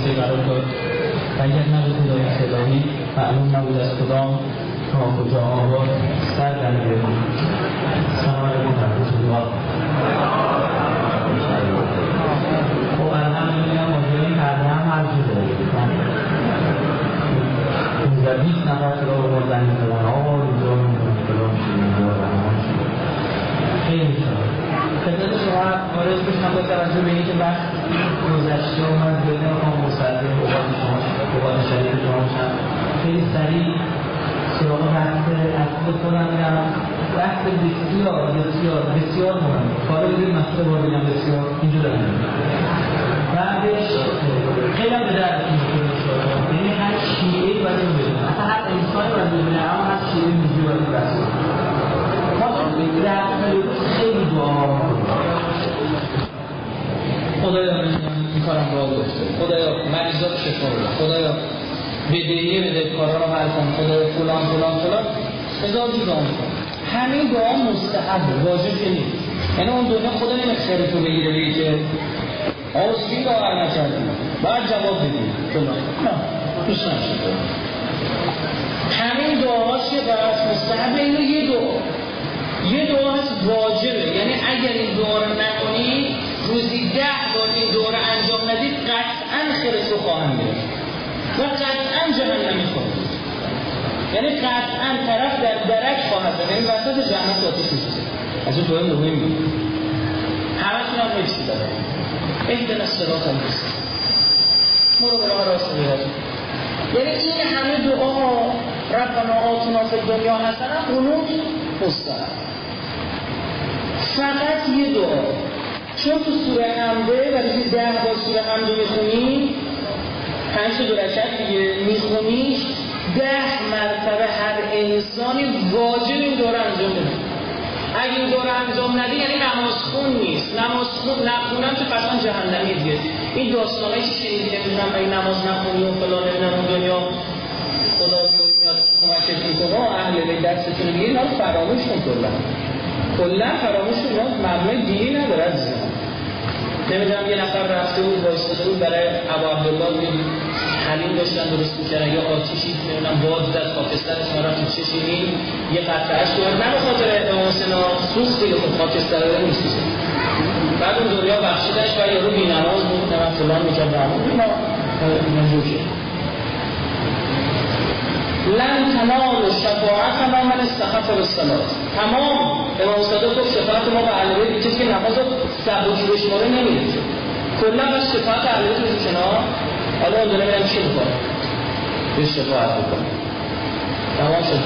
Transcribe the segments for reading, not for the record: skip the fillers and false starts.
جلسه قرار داد و اگر نبود هدایت الهی معلوم نبود از کدام تا کجا آباد سر در می‌بریم. سلام علیکم و رحمت الله. خب الحمدلله ماجرای پرده هم حل شده. 20 نفر را آوردن می‌کنن آقا اینجا فلان شد خیلی شد. خدمت شما عرض بشم با توجه به اینکه وقت گذشته و من بدون آن مصدق اوقات شریف شما باشم خیلی سریع سراغ وقت اصل خودم میرم. وقت بسیار مهم. کار بگید مسئله بار بگم بسیار اینجور دارم بعدش خیلی هم به درستون میکنه شد. یعنی هر شیعهی باید این بدون اصلا هر انسانی باید بدونه اما هر شیعهی میجوی باید رسول ما در خیلی دعا خدایا این کارم را گفته، خدایا مریضات شفا بده، خدایا بدهی بدهکارا رو حل کن، خدایا فلان هزار جور دعا می‌کنم. همین دعا مستحبه، واجب نیست. یعنی اون دنیا خدا نمیخواد تو بگیره بگی که آسفی باور نکردی باید جواب بدی فلان. نه دوست نشد. همین دعاهاش یه برات مستحبه. اینو یه دعا هست واجبه، یعنی اگر این دعا رو نکنی روزی 10 بار این دعا رو انجام ندید قطعاً خیرش رو خواهم گرفت و قطعاً جهنمی خواهد. یعنی قطعاً طرف در درک خواهد بود، یعنی وسط جهنم آتش می‌سوزه. از اون دعای مهمی همتون هم حفظی داره. اهدنا الصراط المستقیم، ما رو به راه راست ببر. یعنی این همه دعا ربنا آتنا فی الدنیا حسنه قنوت مستحب. فقط یه دعا، چون تو سوره حمده و روزی 10 بار سوره حمده میخونی 5 تا 2 رکعت دیگه میخونی 10 مرتبه هر انسانی واجب این دعا رو انجام بده. اگه این دعا رو انجام ندی یعنی نماز خون نیست. نماز خون نخونم که قطعا جهنمی دیگه. این داستانایی که شنیدی نمیدونم اگه نماز نخونی و فلان نمیدونم دنیا خدا میاد کمکت میکنه و اهل بیت دستتون رو بگیرین، اینا رو فراموش کن. کلا فراموش کن، مبنای دینی نداره عزیزم. نمیدونم یه نفر رفته بود وایساده بود برای ابو عبدالله حلیم داشتن درست می‌کردن یا آتیشی نمیدونم باد زد خاکسترش ما رفت تو چشمی یه قطعه‌اش دور نه به خاطر امام حسین سوختی که خاکستر رو می‌سوزه. بعد اون دنیا بخشیدش و یارو بی‌نماز بود نه فلان می‌کرد اینا منجوشه. لن تنالوا الشفاعة من استخف بالصلاة. تمام امام صادق گفت شفاعت ما به اهل بیت کسی که نماز رو سبک بشماره نمیره. کلا بس شفاعت اهل بیت رو کنار. حالا اون دونه برم چی میکنه؟ به شفاعت میکنه. تمام شد.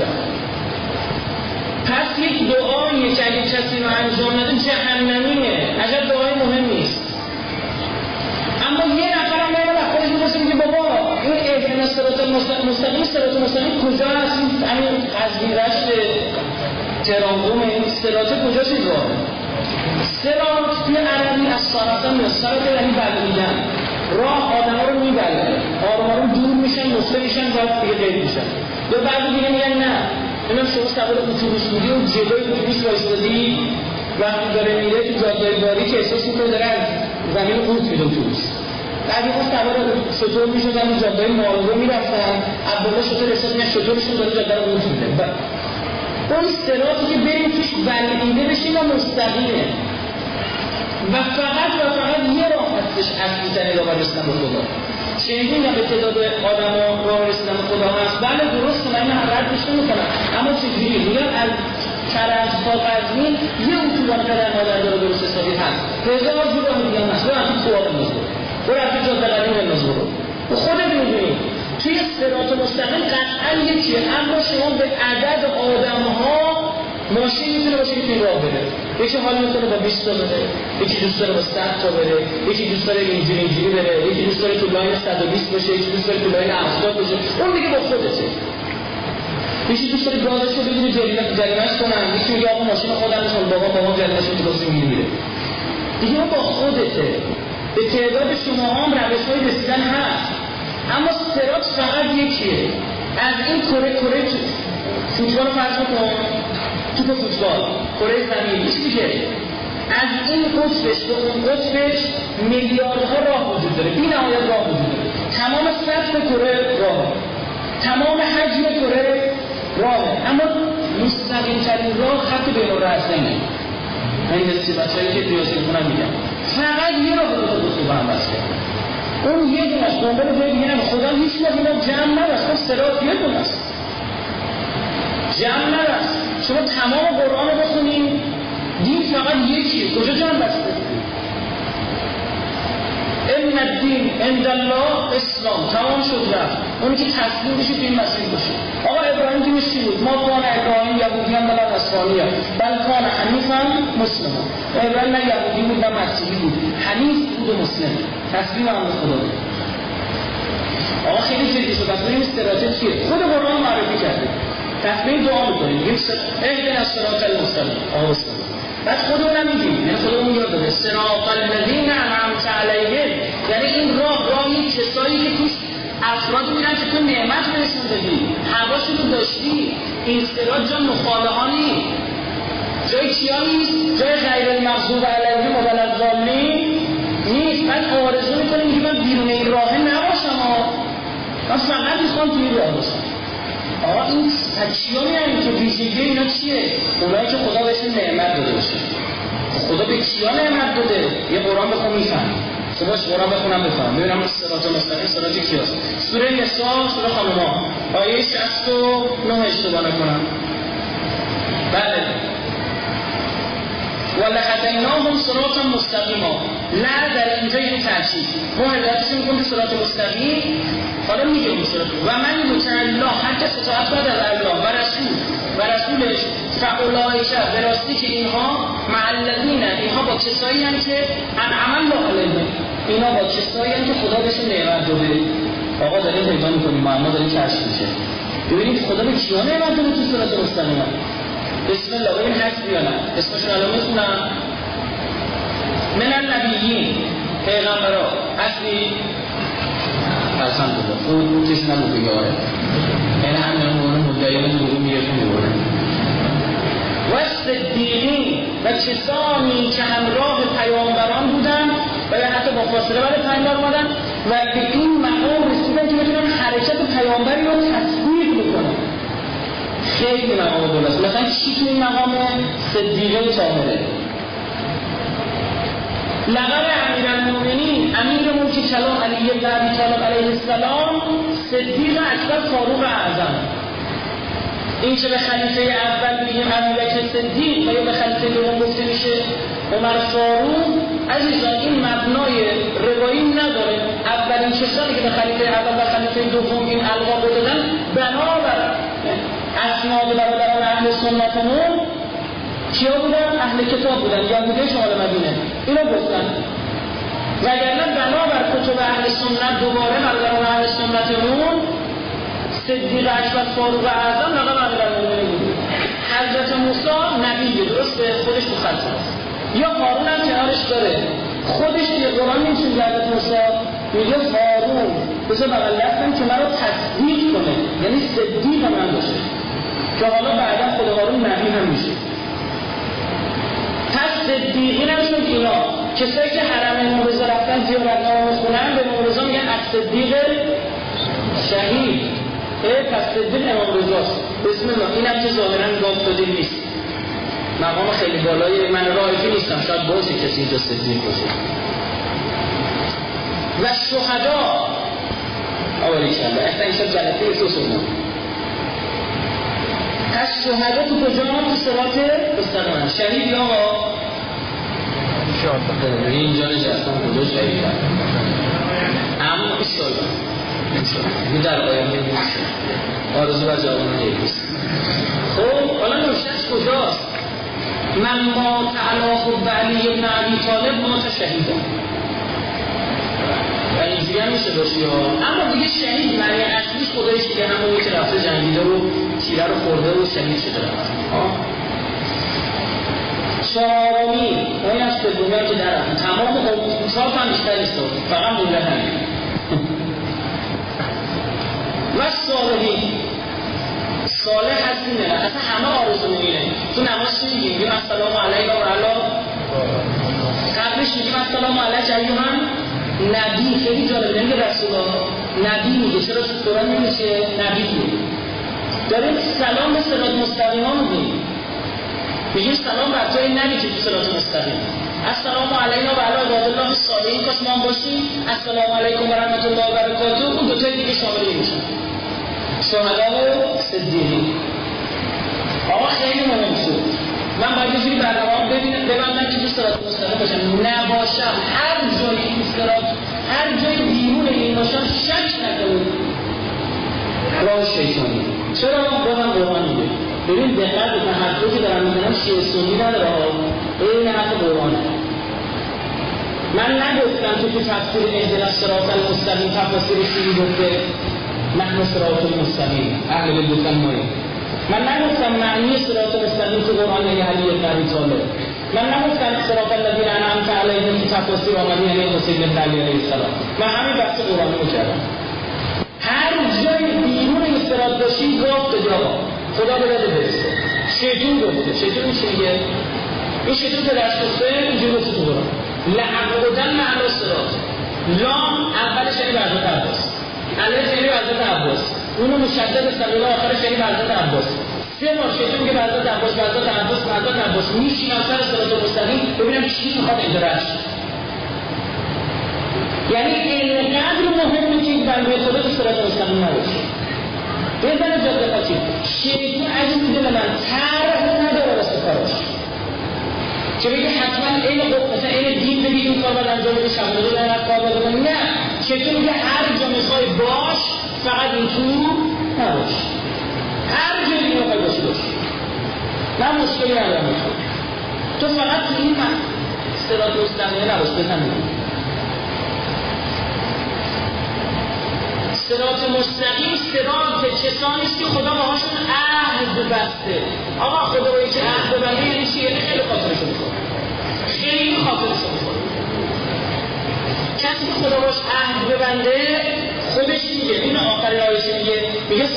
پس یک دعاییه که اگه کسی رو انجام نده جهنمیه. عجب دعای مهم نیست. اما یه نفر هم باید خودش می‌پرسه میگه بابا این اهدنا الصراط المستقیم صراط مستقیم کجا هست؟ همین قزوین رشت تهران این صراط کجاست این راه؟ صراط توی عربی از صراط مستقیم یعنی بلعیدن. راه آدم‌ها رو میبره، آدم‌ها رو دور میشن، نصفه میشن و دیگه غیر میشن. یا بعضی دیگه میگن نه اینم شما سوار اتوبوس بودی و جلوی اتوبوس وایسادی وقتی داره میره تو جاده باریک احساس می‌کنه داره از زمین قورت میده اتوبوس. بعد یه سوار شطور میشدن تو جاده مارو میرفتن، عبدالله شطور احساس می‌کنه شطورشون داره جاده رو قورت میده. اون صراطی که بریم توش بلعیده بشیم و مستقیمه. و فقط یه راه هستش اصلی ترین راه رسیدن به خدا. شنیدین به تعداد آدم‌ها راه رسیدن به خدا هست؟ بله درسته، من اینو ردش نمی‌کنم. اما چجوری؟ میگن از کرج تا قزوین یه اتوبان قدر مادر داره درست حسابی هست. 1000 جور راه دیگه هست. برو تو سوال نزدیک. برو تو جاده قدیم نزدیک. و خودت می‌دونی توی صراط مستقیم قطعاً یکیه، اما شما به عدد آدم‌ها ماشین میتونه باشه که راه بره. یکی حال میکنه با 20 تا بره، یکی دوست داره با 100 تا بره، یکی دوست داره اینجوری بره، یکی دوست داره تو لاین 120 باشه، یکی دوست داره تو لاین 70 باشه. اون دیگه با خودته. یکی دوست داره گازشو بگیره جریمه‌اش کنن، یکی میگه آقا ماشین خودم میخوام بابا جریمه‌شو درست میگیره. دیگه با خودته. به تعداد شما هم روش‌های رسیدن هست. اما صراط فقط یکیه. از این کره فوتبال فرض کن. توپ فوتبال کره زمینی دیگه از این قطبش به اون قطبش میلیاردها راه وجود داره، بی‌نهایت راه وجود داره. تمام فتح کره راه، تمام حجم کره راه، اما مستقیم ترین راه خط بین الرأسینه. من این دستی بچه‌ای که ریاضی می‌خونن میگم فقط یه راه رو دو تا هم بس کرد. اون یه دونه است، دنبال جای دیگه نمیره. خدا هیچ وقت اینا جمع نبست، اون صراط یه دونه است، جمع نبست. شما تمام قرآن رو بخونید دین فقط یکیه، کجا جمع بسته؟ ان الدین عند الله اسلام، تمام شد رفت. اونی که تسلیم بشه تو این مسیر باشه. آقا ابراهیم دینش چی بود؟ ما کان ابراهیم یهودیان ولا نصرانیه بل کان حنیفا مسلما. ابراهیم نه یهودی بود نه مسیحی بود، حنیف بود و مسلم، تسلیم امر خدا بود. آقا خیلی جدی شد. پس این استراتژی خود قرآن معرفی کرده. تصمیم دعا می‌کنیم میگیم اهدنا الصراط المستقیم. بعد خودمون میگیم، یعنی خودمون یاد داده صراط الذین انعمت علیهم، یعنی این راهی کسایی که توش افرادی میرن که تو نعمت بهشون دادی، حواشون رو داشتی. این صراط جا مخالهانی، جای کیا نیست؟ جای غیر المغضوب علیهم ولا الضالین نیست. من آرزو میکنم میگم من بیرون این راه نباشم، من فقط میخوام توی راه باشم. آقا این تکیانی هم که ویژگی اینا چیه؟ اونایی که خدا بهشون نعمت داده باشه. خدا به کیا نعمت داده؟ یه قرآن بخون میفهم. صبحش قرآن بخونم بفهم ببینم صراط مستقیم صراط کیاست. سوره نساء، سوره خانوما، آیه 69 اشتباه نکنم. بله. ولهدیناهم صراطا مستقیما. لا در اینجا یعنی تاکید. ما هدایتش میکنیم به صراط مستقیم. حالا میگه اون صراط و من یطع الله، هر کس اطاعت کنه از الله و رسولش، فاولئک، به راستی که اینها مع الذین، اینها با کسایی هستند که انعم الله علیهم، اینا با کسایی هستند که خدا بهشون نعمت داده. آقا داریم پیدا میکنیم، معنا داریم کشف میشه. ببینید خدا به کیا نعمت داده تو صراط مستقیم. بسم الله، ببین هست یا نه؟ اسمشون الان میخونم. من النبیین، پیغمبرا هستی؟ الحمدلله. خود کسی نبود بگه آره. این همین مدعیان بودون میگهشون میبوره. و صدیقین، و کسانی که همراه پیامبران بودن و یا حتی با فاصله برای پیامبر بودن و به این مقام رسیدن که بتونن حرکت پیامبری رو تطبیق بکنن. خیلی مقام بالاست. مثلا چی تو این مقام؟ صدیقه طاهره. لقب امیرالمومنین، امیرمون که کلام علی بن ابی طالب علیه السلام، صدیق اکبر فاروق اعظم. این که به خلیفه اول بگیم ابوبکر صدیق و یا به خلیفه دوم گفته میشه عمر فاروق، عزیزان این مبنای روایی نداره. اولین کسانی که به خلیفه اول و خلیفه دوم این القاب رو دادن بنابر اسناد برادران اهل سنتمون کیا بودن؟ اهل کتاب بودن، یهودی شمال مدینه. اینو گفتن. وگرنه بنابر کتب اهل سنت دوباره برادران اهل سنتمون صدیق اکبر فاروق اعظم لقب امیرالمومنین بود. حضرت موسی نبیه، درسته؟ خودش تو خط هست. یا هارون هم کنارش داره. خودش توی قرآن میگه حضرت موسی میگه هارون بذار بغل دستم که مرا تصدیق کنه، یعنی صدیق من باشه، که حالا بعدا خود هارون نبی هم میشه. پس صدیقین همشون اینا کسایی که حرم امام رضا رفتن زیارتنامه میخونن به امام رضا میگن الصدیق شهید. پس صدیق امام رضاست. بسم الله. اینم که ظاهرا گفت داده نیست، مقام خیلی بالایی، من رایفی نیستم، شاید باشه کسی اینجا صدیق باشه. و شهدا آوری کلا احتا اینشا جلسه تو سنم. پس شهدا تو کجا؟ تو صراط مستقیم. شهید یا آقا انشاءالله اینجا نشستم کجا شهید هم اما انشاءالله در آینده نیست، آرزو و جوان نیست. خب حالا نوشتش کجاست؟ من مات علی حب علی بن ابی طالب مات شهیدم. و اینجوری هم میشه باشی ها. اما دیگه شهید معنی اصلیش خدایش دیگه همونی که رفته جنگیده و تیره رو خورده و شهید شده رفت. چهارمی اونی از سومی که درم تمام چهار هم بیشتر نیست، فقط مونده همین. و صالحی، صالح هستیم نه، اصلا همه آرزو میگیره. تو نماز چی میگیم؟ میگیم السلام علیک و علی، قبلش میگیم السلام علیک ایها نبی. خیلی جالبه، نمیگه رسول الله. نبی میگه. چرا قرآن نمیشه نبی میگه؟ داریم سلام به صراط مستقیم ها میگیم، میگیم سلام بر توی نبی که تو صراط مستقیم. السلام علینا و علی عبادالله الصالحین کاش ما هم باشیم. السلام علیکم و رحمت الله و برکاته. اون دو تای دیگه شامل میشن، شهدا و صدیقین. آقا خیلی مهم شد من باید یه جوری برنامه‌ام ببندم که تو صراط مستقیم باشم، نباشم هر جایی این صراط، هر جای بیرون این باشم شک نکنید راه شیطانی. چرا؟ بازم قرآن میگه. ببین دقت به حرفی که دارم میزنم شیعه سنی نداره ها، این حرف قرآنه. من نگفتم تو تفسیر اهدنا الصراط المستقیم تفسیر شیعی گفته نحن صراط المستقیم اهل بیت گفتن ماییم. من نگفتم معنی صراط مستقیم تو قرآن یعنی علی بن ابی طالب. من نگفتم صراط الذین انعمت علیهم تو تفسیر آمده یعنی حسین بن علی علیه السلام. من همین بحث قرآنی رو کردم. هر جای بیرون این صراط باشی گفت جا خدا به داده برسه. شیطون گفته، شیطون میشه میگه این شیطون که درش گفته اینجور گفته تو قرآن لعقودن معنی صراط. لام اولش یعنی حضرت عباس، الف یعنی حضرت عباس، اونو مشدد سلوله آخرش یعنی حضرت عباس. سه بار شیطون که حضرت عباس حضرت عباس حضرت عباس میشینم سر صراط مستقیم ببینم چی میخواد اجراش. یعنی اینقدر مهمه که این بنده خدا تو صراط مستقیم نباشه. بزنه جاده قاطی. شیطان عزیز دل من طرح نداره واسه کارش که بگه حتما این مثلا این دین بگی این کار باید انجام بده، شبانه رو در کار باید بکنه. نه، شیطان میگه هر جا میخوای باش فقط این تو نباش، هر جا دیگه میخوای باشی باش، من مشکلی ندارم میخوای تو فقط تو این صراط مستقیم نباش. بزنه صراط مستقیم صراط کسانی است که خدا باهاشون عهد بسته. آقا خدا باید که عهد ببنده یعنی چی؟ یعنی خیلی خاطرشو میخوره، خیلی خاطرشو میخوره. کسی که خدا باش عهد ببنده خودش میگه، این آخرین آیه میگه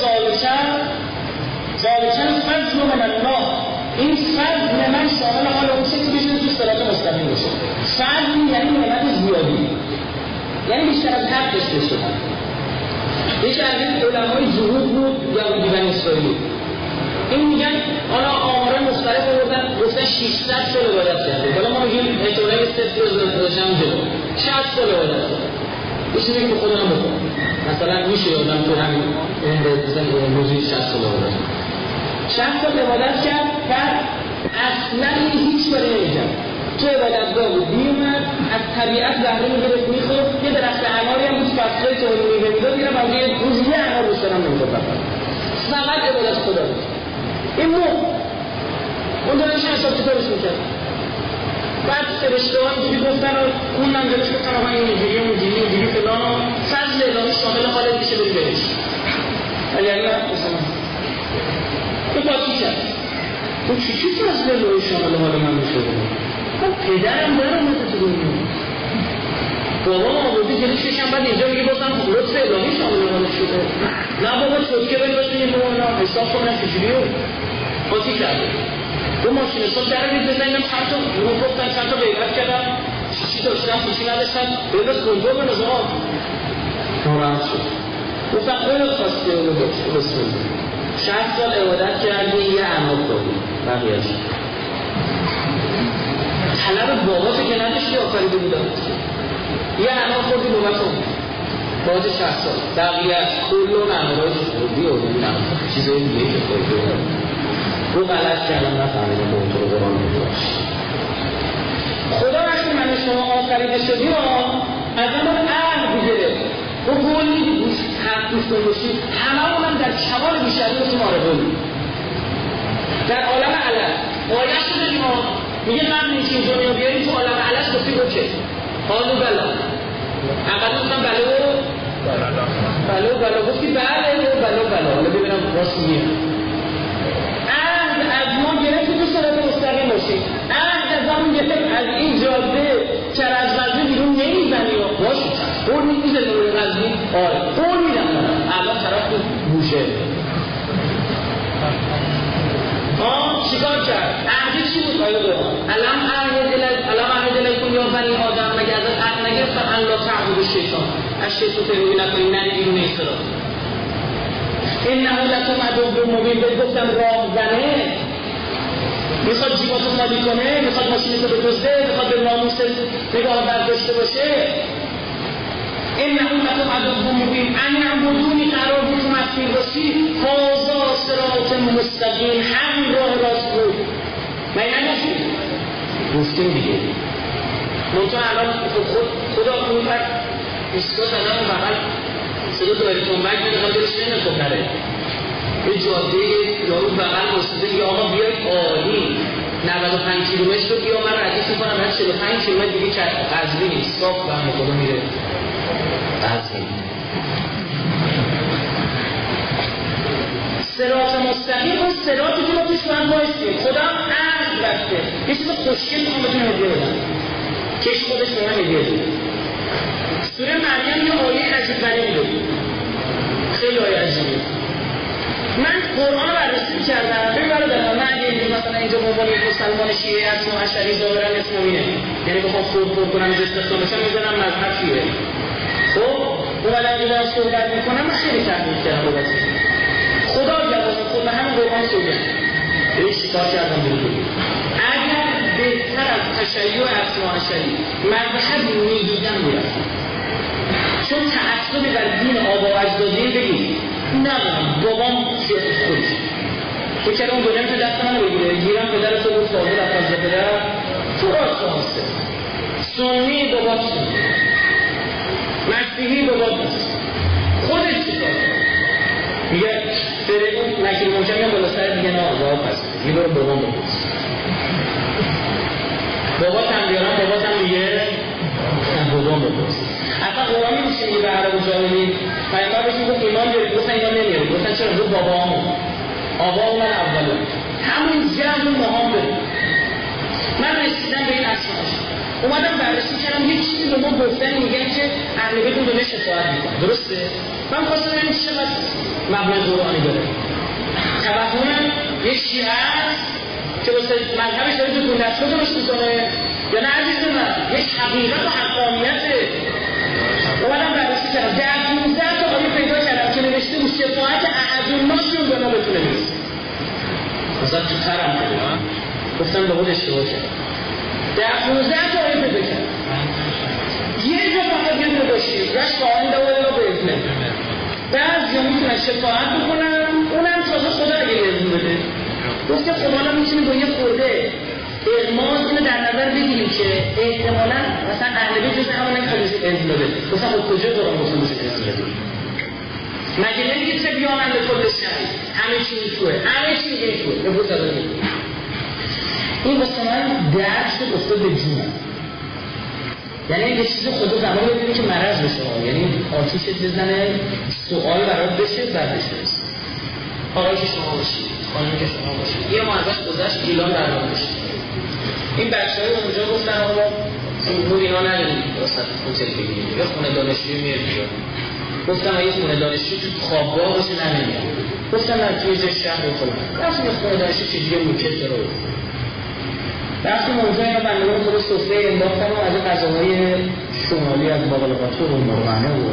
ذالکن فضل من الله. این فضل من شامل حال اون چیزی که بشه تو صراط مستقیم باشه. فضل یعنی نعمت زیادی، یعنی بیشتر از حقش بشه. یکی از این علمای جهود بود یهودی بنی اسرائیل. این میگن حالا آمارای مختلف آوردن گفتن 600 سال عبادت کرده. حالا ما میگیم احتمالاً صفر گذاشتن جلو 60 سال عبادت کرده. یه چیزی که خودم بکنم مثلا میشه آدم تو همین روزی 60 سال عبادت کرد، 60 سال عبادت کرد و اصلا هیچ کاری نمی‌کرد. تو عبادتگاه بود میومد از طبیعت زهره میگرفت میخورد، یه درخت اناری هم بود فصلای تولید میوه میداد، میرم و یه روزی یه انار روش دارم نمیخورد. فقط عبادت خدا بود. این اون دارنش حساب کتابش میکرد. بعد فرشته ها اینجوری گفتن و اونم جلوش گفتن آقا این اینجوری فلان و فضل الهی شامل حالت میشه بری بهش. ولی اگر مثلا تو قاطی کرد تو چی فضل الهی شامل حال من میشه پدرم دارم مثل تو دنیا بابا آبودی جلوش کشم بعد اینجا میگه بازم لطف الهی شامل حالش شده. نه بابا چوتکه بری باش میگه بابا حساب کنم چجوری رو قاطی کرده. دو ماشین حساب درمید بزنیم چند تا گروه گفتن چند تا غیبت کردن چی داشتن چی نداشتن بلس کنترل به نظام ناراحت شد. گفتن خیلی خواسته اونو داشت بسم الله 60 سال عبادت کردی یه انعام دادی بقیه‌اش طلب بابا که نداشتی آفریده بودم یه انعام خوردی بابتون باید 60 سال بقیه‌اش کل و نمرای خوردی و چیزای دیگه که خوردی رو غلط کردم نفهمیدم به اونطور قرآن میداشت. خدا وقتی من شما آفریده شدی را از اون عهد گرفت و قول میدید حق دوستان باشید همه اونم در کمال بیشتری رو ما رو بولید در عالم علم آیه شده ما میگه قبل اینکه این دنیا بیاریم تو عالم علم گفتی رو که حالو بلا اقل گفتم بلا گفتی بلا حالا ببینم راست میگه از ما گرفت تو صراط مستقیم باشید. از همون گرفت از این جاده کرزمزه بیرون نمیزنی و باشید قول میزنی روی قضی قول میدم الان طرف تو گوشه چیکار کرد؟ عهد چی بود؟ علم عهد الیکم یا بنی آدم مگه ازت عهد نگرفتن ان لا تعبدوا الشیطان از شیخ رو پیروی نکنید، نرید بیرون این صراط. انه لکم عدو مبین. بهت گفتم راهزنه، میخواد جیباتو خالی کنه، میخواد ماشینتو بدزده، میخواد به ناموس نگاه برداشته باشه. انه لکم عدو مبین ان اعبدونی، قرار بود تو مسیر باشی. هذا صراط مستقیم، همین راه راست بود. من نگفتیم، گفتیم دیگه. منطقه الان خدا اون پر ایستگاه زدن اون بغل صدا تو بری تنبک میده، خواهد دلش نمیخواد نره یه جاده یارو بغل واسطه یا آقا بیاید عالی 95 کیلومتر رو بیا من ردیف میکنم، من 45 کیلومتر دیگه قزوین نیست، صاف برمه خدا میره قزوین. صراط مستقیم اون صراطی که ما توش باید بایستیم. خدا هم عهد رفته. یه چیز خوشگل میخوام بهتون هدیه بدم، کش خودش به من هدیه بده. سوره مریم یه آیه عجیب غریبی داره، خیلی آیه عجیبی. من قرآن رو بررسی کردم. ببین برادران، من اگه اینجا مثلا اینجا به عنوان یک مسلمان شیعه اصلا اشعری ظاهرا اسمم اینه، یعنی بخوام خور کنم از استخدام بشم میذارم مذهب چیه. خب اومدم اینجا صحبت میکنم، من خیلی تحقیق کردم بابت خدا جواب خود به همین قرآن صحبت. ببین چیکار کردم بگید. اگر بهتر از تشیع اصلا اشعری مذهب میدیدم میرفتم، چون تعصب در دین آبا و اجدادی بگید ندارم. بابام شیخ خودش تو که اون دنیا تو دست من بگیره، گیرم پدر تو بود فاضل افضل پدر تو راست هسته، سنی بابات سنی، مسیحی بابات هست، خودش چیکار میگه فرقون نکیر ممکن میگم بالا سر دیگه نه آزاد هست یه برو بابام بپرس. بابات هم بیارم، بابات هم میگه بابام بپرس. اصلا قرآن میشه میگه به عرب و جاهلی پیامبر بهشون گفت ایمان بیارید، گفتن ایمان نمیارید. گفتن چرا؟ گفت بابامون آقا من اوله همون جهل و مهام برید. من رسیدم به این اسماش اومدم بررسی کردم، یک چیزی به ما گفتن میگن که اهل بیت اون دونه شفاعت میکنه، درسته؟ من خواستم این چقدر مبنای قرآنی داره. توهم یک شیعه هست که واسه مذهبش داره تو دونسته درست میکنه، یا نه عزیز من یک حقیقت و حقانیته. اومدم بررسی کردم، در 15 تا آیه پیدا کردم که نوشته بود شفاعت احدالناسشون به ما بتونه برسه. مثلا تو ترم کنم گفتم به خود اشتباه کردم. در 15 تا آیه پیدا کردم، یه جا فقط یه دونه باشید رشت آینده و الا به اذنه. بعضی ها میتونن شفاعت بکنن، اونم تازه خدا اگه اذن بده. گفت که خب حالا میتونیم با یه خورده اغماز اینو در نظر بگیریم که احتمالاً مثلا اهل بیت جز همون نمیخواد اذن بده. گفتم خب کجا دارم گفتم میشه اذن بده؟ مگه نمیگه تبیانن لکل شیء، همه چی توئه، همه چی توئه. بگو تا این واسه من درد شد افتاد به جونم. یعنی یه چیز خدا زمان ببینی که مرض بشه، یعنی آتیشت بزنه، سوال برات بشه، بعدش برسه. آقایی که شما باشید، خانمی که شما باشید، یه ما ازش گذشت گیلان درمان بشید. این بچه‌های اونجا گفتن آقا نور اینا نداریم واسه هتل بگیریم، یا خونه دانشجویی میاد اینجا. گفتم اگه خونه دانشجویی تو خوابگاه باشه نمیاد. گفتم من توی شهر خودم رفتم خونه دانشجویی چجوری موکت داره. رفتم اونجا اینا بندگان خود سفره انداختم و از غذاهای شمالی از باقلاقات و مرغنه و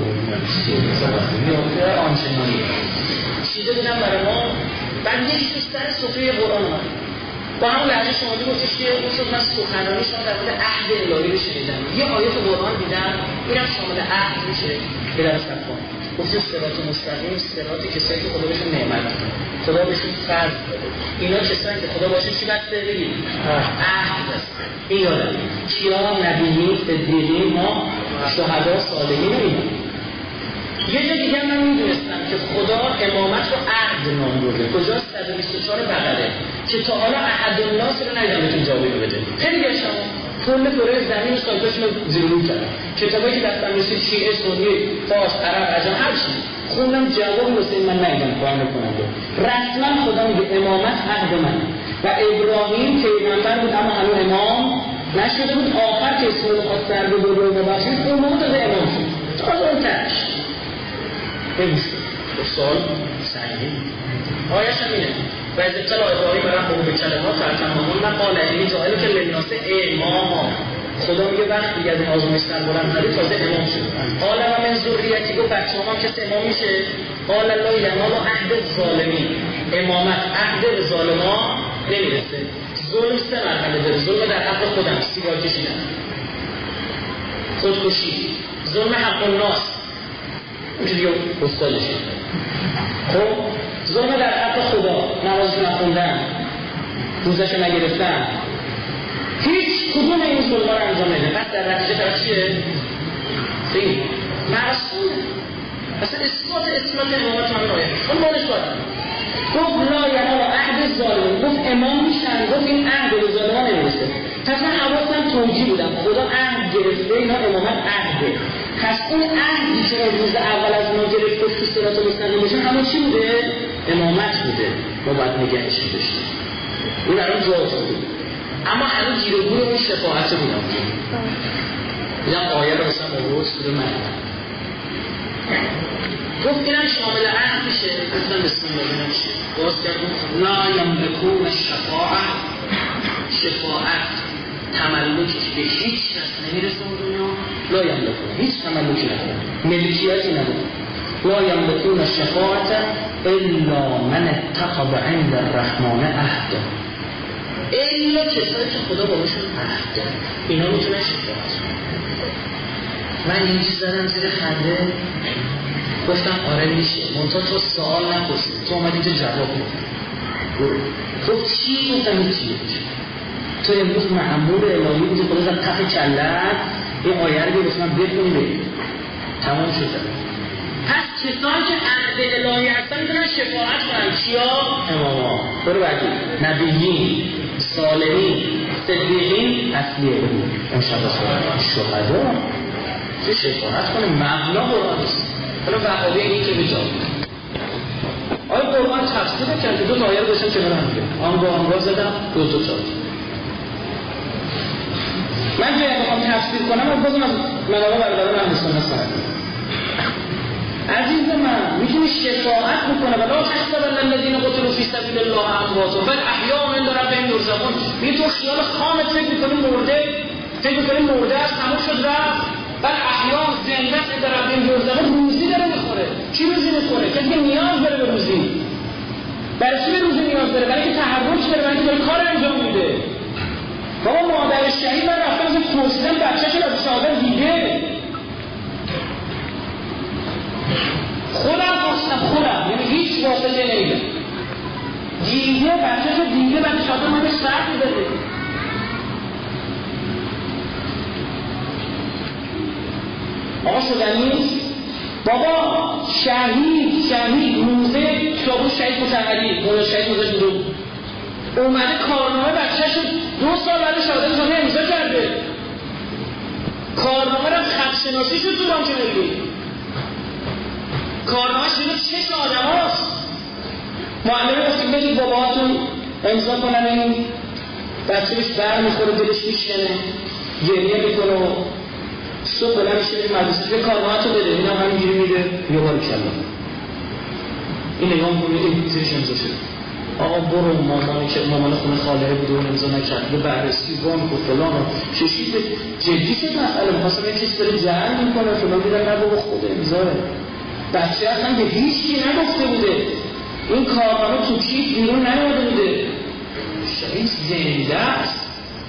آنچنانی چیزه دیدم برای ما. بعد یکی تو سر سفره قرآن اومد با همون لحظه شمالی گفتش که اون شد من سخنرانیشون در مورد عهد الهی رو شنیدم، یه آیه تو قرآن دیدم اینم شامل عهد میشه به در صفان. گفتیم صراط مستقیم صراطی کسایی که خدا بهشون نعمت داده، خدا بهشون فرض داده، اینا کسایی که خدا باشون چی بسته بگید؟ عهد بسته. این یادم کیا؟ نبیین، صدیقین، ما شهدا، صالحین. اینا یه جا دیگه من میدونستم که خدا امامت رو عهد نام برده. کجاست؟ 124 بقره که تا حالا احدالناس رو ندیدم بهتون جوابی بده. خیلی گشتم کل کره زمین و سایتاشون رو زیرورو کردم، کتابایی که دستم رسید شیعه، سنی، فارس، عرب، عجم، هر چی خوندم، جوابی واسه من ندیدم قانع کننده. رسما خدا میگه امامت عهد من و ابراهیم پیغمبر بود اما هنوز امام نشده بود. آخر که اسم رو خواست در به بلوغ ببخشید اون موقع داده امام شد. تازه اون ترش بگوش کن سوال سعیدی آیش هم اینه و از ابتلا ابراهیم رفت به کلمات فرتمامون من قال اینی جاهلو که لناسه اماما خدا میگه وقتی از این آزمایش سر بلند کردی تازه امام شد. قال و من ذریتی، گفت بچه‌ها هم کسی امام میشه. قال لا ینال عهد الظالمین، امامت عهد به ظالما نمیرسه. ظلم سه مرحله داره. ظلم در حق خودم، سیگار کشیدن، خودکشی، ظلم حق الناس، اون دیگه استادشه. خب ظلم در حق خدا، نمازش نخوندن، روزشو نگرفتن، هیچ کدوم این ظلم‌ها رو انجام نده. پس در نتیجه طرف چیه؟ خیلی معصومه. اصلا اثبات امامت همین آیه. اون مالش باید گفت لا ینال عهد الظالمین، گفت امام میشن، گفت این عهد به ظالمان نمیرسه. پس من حواسم توجیه بودم خدا عهد گرفته، اینا امامت عهده. پس اون عهدی که روز اول از ما گرفت تو صراط مستقیم بشن همون چی بوده؟ امامت بوده. ما باید نگهش داشتیم. این الان جا افتاده. اما هنوز گیر و گور اون شفاعت بودم. دیدم آیه رو مثلا آورد شده من. گفت اینم شامل عهد میشه. گفتم بسم الله نمیشه. باز کردم لا یملکون شفاعت تملکش به هیچ کس نمیرسه اون دنیا. لا یملکون، هیچ تملکی نداره، ملکیتی نداره. لا یملکون شفاعت الا من اتخذ عند الرحمن عهدا، الا کسایی که خدا باهاشون عهد داره اینا میتونن شفاعت کنن. من این چیز زدم زیر خنده، گفتم آره میشه، منتها تو سوال نپرسید، تو اومدی تو جواب میدی. گفت چی؟ گفتم هیچی. تو امروز مأمور الهی بودی، خدا زد کف کلت این آیه رو بگه من بخونی بگی تمام شد. پس کسانی که عهد الهی هستن میتونن شفاعت کنن. کیا؟ اماما. برو بعدی نبیین، صالحین، صدیقین، اصلیه امشب شهدا چه شفاعت کنه. مبنا قرآن است. حالا وهابی این که بجا آیا قرآن تفسیر کرده؟ دو تا آیه رو داشتم کنار هم دیگه، آنگاه زدم دو تا. من که بخوام تفسیر کنم و بازم از منابع برادران اهل سنت سنت عزیز من میتونی شفاعت بکنه. ولا تحسبن الذين قتلوا في سبيل الله امواتا بل احیاء عند ربهم یرزقون. میگه تو خیال خامت فکر می‌کنی مرده است، تموم شد رفت. بل احیاء زنده است عند ربهم یرزقون. روزی داره میخوره. چی روزی میخوره؟ کسی که نیاز داره به روزی. برای چی به روزی نیاز داره؟ برای اینکه تحرک داره، برای اینکه کار انجام میده. بابا مادر شهید من رفتم از پرسیدم بچه‌ش رو از شهادت دیده. خودم یعنی هیچ واسطه نمیده. دیده بچه‌ش رو دیده، بعد شهادت من بهش سر میداده. آقا شدنیست؟ بابا شهید موزه شابون شهید متحری موزه شهید موزه شروع اومده کارنامه بچه‌ش رو 2 سال بعد شهادتش رو امضا کرده. کارنامه رو خط‌شناسی شد تو بانک ملی. کارنامه‌اش دیگه چه آدم‌هاست. معلم گفتیم بگید باباهاتون امضا کنن این بچه‌ش برمیخوره دلش میشکنه گریه میکنه و صبح بلند میشه مدرسه به کارنامه‌تو بده. اینا همینجوری میده یه بار کلا این نگاه میکنه این زیرش امضا شده. آقا برو مامانی که مامان خونه خاله بود اون امضا نکرد به بررسی وام گفت فلان کشید جدی شد مسئله. می‌خواستم یه چیز داره جعل میکنه فلان میگن نه بابا خود امضاه. بچه اصلا به هیچ کی نگفته بوده. این کارنامه تو کیف بیرون نیامده بوده. شهید زنده است.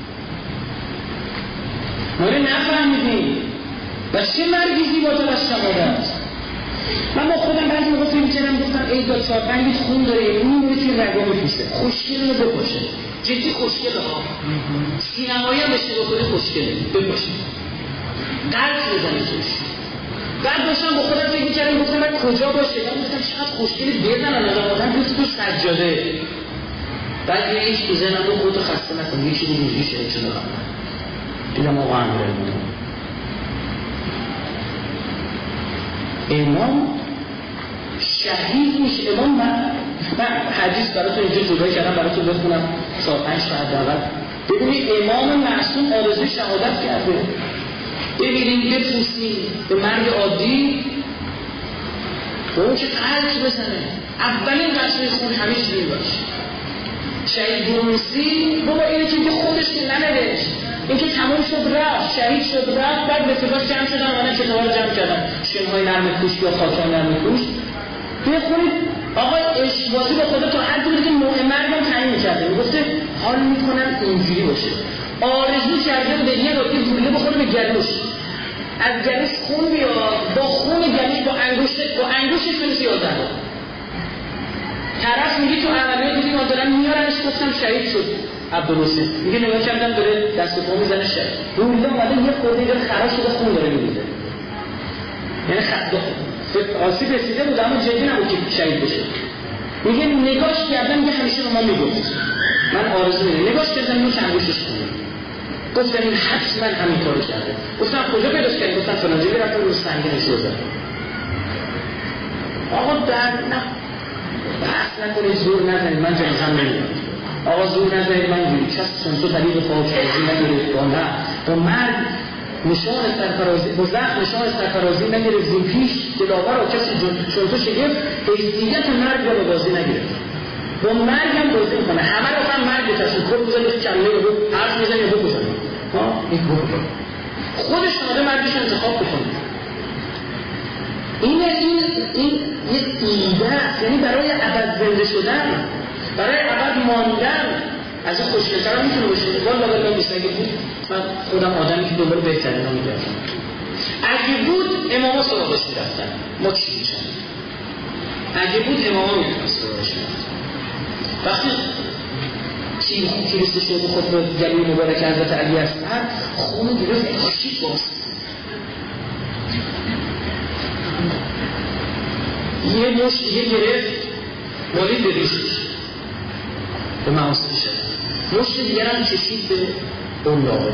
ما رو نفهمیدیم و چه مرگی زیباتر از شماده است. من با خودم بعضی موقع فکر می‌کردم گفتم ای دا 4-5 خون داره میمونه توی رگا میپیسه. خوشگل رو بپاشه. جدی خوشگله ها. سینمایی هم بشه بکنه خوشگله بپاشه. قلب بزنه توش. بعد داشتم با خودم فکر می‌کردم گفتم من کجا باشه؟ من گفتم چقدر خوشگلی بزنن از آدم تو سجاده. بعد یه هیچ تو ذهنم رو خودتو خسته نکن یکی رو میشه چه دارم. دیدم آقا امیرالمومنین امام شهید میشه. امام من حدیث براتون اینجا جدا کردم براتون بخونم 4-5 ساعت اول. ببینید امام معصوم آرزوی شهادت کرده. ببینید بپوسیم به مرد عادی اون که قلب بزنه اولین قطره خون همه چیزی باشه. شهید روسی بابا اینه که خودش که ننوشت اینکه تمام شد رفت، شهید شد رفت، بعد رفیقاش جمع شدن اومدن کتابا رو جمع کردن، شنهای نرم پوش یا خاکهای نرم پوش. بخونید آقا عشق بازی با خدا تا حد بوده که نوع مرگم تعیین می‌کرده، میگفته حال میکنم اینجوری باشه. آرزو کرده به یه راکی گوله بخوره به گلوش، از گلوش خون بیاد، با خون گلوش با انگشتش بنویسه 11 بار. طرف میگه تو عملیات دیدی ما دارن میارنش، گفتم شهید شد عبدالحسین. میگه نگاه کردم داره دست و پا میزنه شهید. روله اومده یه خورده داره خراش شده خون داره میریزه. یعنی آسیب رسیده بود اما جدی نبود که شهید بشه. میگه نگاش کردم، میگه همیشه به ما میگفت من آرزو می‌دارم. نگاش کردم میگه انگشتش خونه. گفتم این حتما همین کارو کرده. گفتم کجا پیداش کردی؟ گفتم فلان جایی رفتم رو سنگینش زدم. آقا در نه بحث نکنید، زور نزنید، من جنسم نمیدونم. آقا زور نزنید، من کس چونسو طریق فاجعه‌ای نگرفت با نه با مرگ نشان سرفرازی با زخم نشان سرفرازی نگرفت، زین پیش دلاور و کسی چونسو شگفت حیثیت مرگ را به بازی نگرفت. با مرگ هم بازی میکنه، همه رو هم مرگ بترسون، خود بزنید کله رو حرف میزنید یا بزنید این گفت خودش آده مرگش انتخاب بکنید. این یه ایده است، یعنی برای ابد زنده شدن، برای ابد ماندن. از این خوشگل‌تر هم میتونه باشه. والا من نیست، اگه بود من خودم آدمی که دنبال بهترین ها میگردم. اگه بود اماما سراغش میرفتن، ما چی میشن؟ اگه بود اماما میتونن سراغش میرفتن. وقتی کلیست شده خود رو گلوی مبارک حضرت علی اصغر خونه گرفت خاشید باز. یه مشت دیگه گرفت مالید به ریشش به محاصل شد، مشت دیگر هم کشید به اولابه.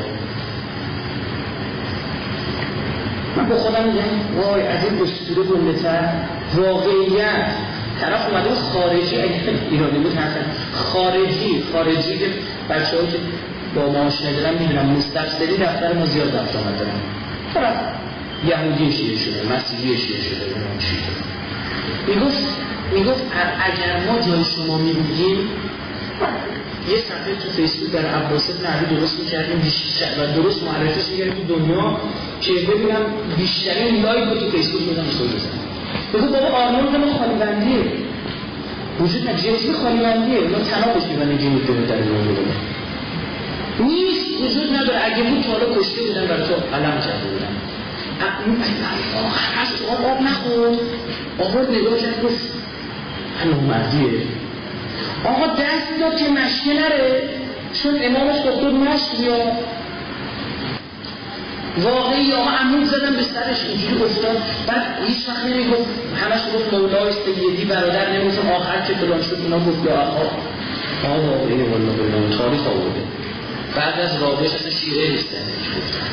من با خودم میگم وای از این اسطوره گنده‌تر واقعیت. طرف اومده بود خارجی، اگه ایرانی بود حسن خارجی که بچه ها که با معاش ندارن میدونم مستفسری دفتر ما زیاد رفت آمد دارن. طرف یهودی شیعه شده، مسیحی شیعه شده، نمیدونم چی میگفت اگر ما جای شما میبودیم یه صفحه تو فیسبوک در عباس بن علی درست میکردیم و درست معرفش میکردیم تو دنیا که ببینم بیشترین لایک رو تو فیسبوک میدم استوری بزنم. میگفت بابا آرمان ما خالیبندیه، وجود نجیتی خالیبندیه، ما تناقش میبنه جنید داره در ایران بودن نیست، وجود نداره. اگه بود حالا کشته بودن برای تو علم کرده بودن. هست آب نخورد، آورد نگاه کرد گفت هنو مردیه. آقا دست داد که مشکه نره، چون امامش دکتر مشک بیا. واقعی آقا عمود زدن به سرش اینجوری افتاد. بعد هیچ وقت نمیگفت، همش گفت مولای سیدی برادر، نمیگفت آخر که فلان شد اینا گفت یا آقا واقعی والله بلان تاریخ آورده. بعد از رابطش اصلا شیعه نیستن گفتن.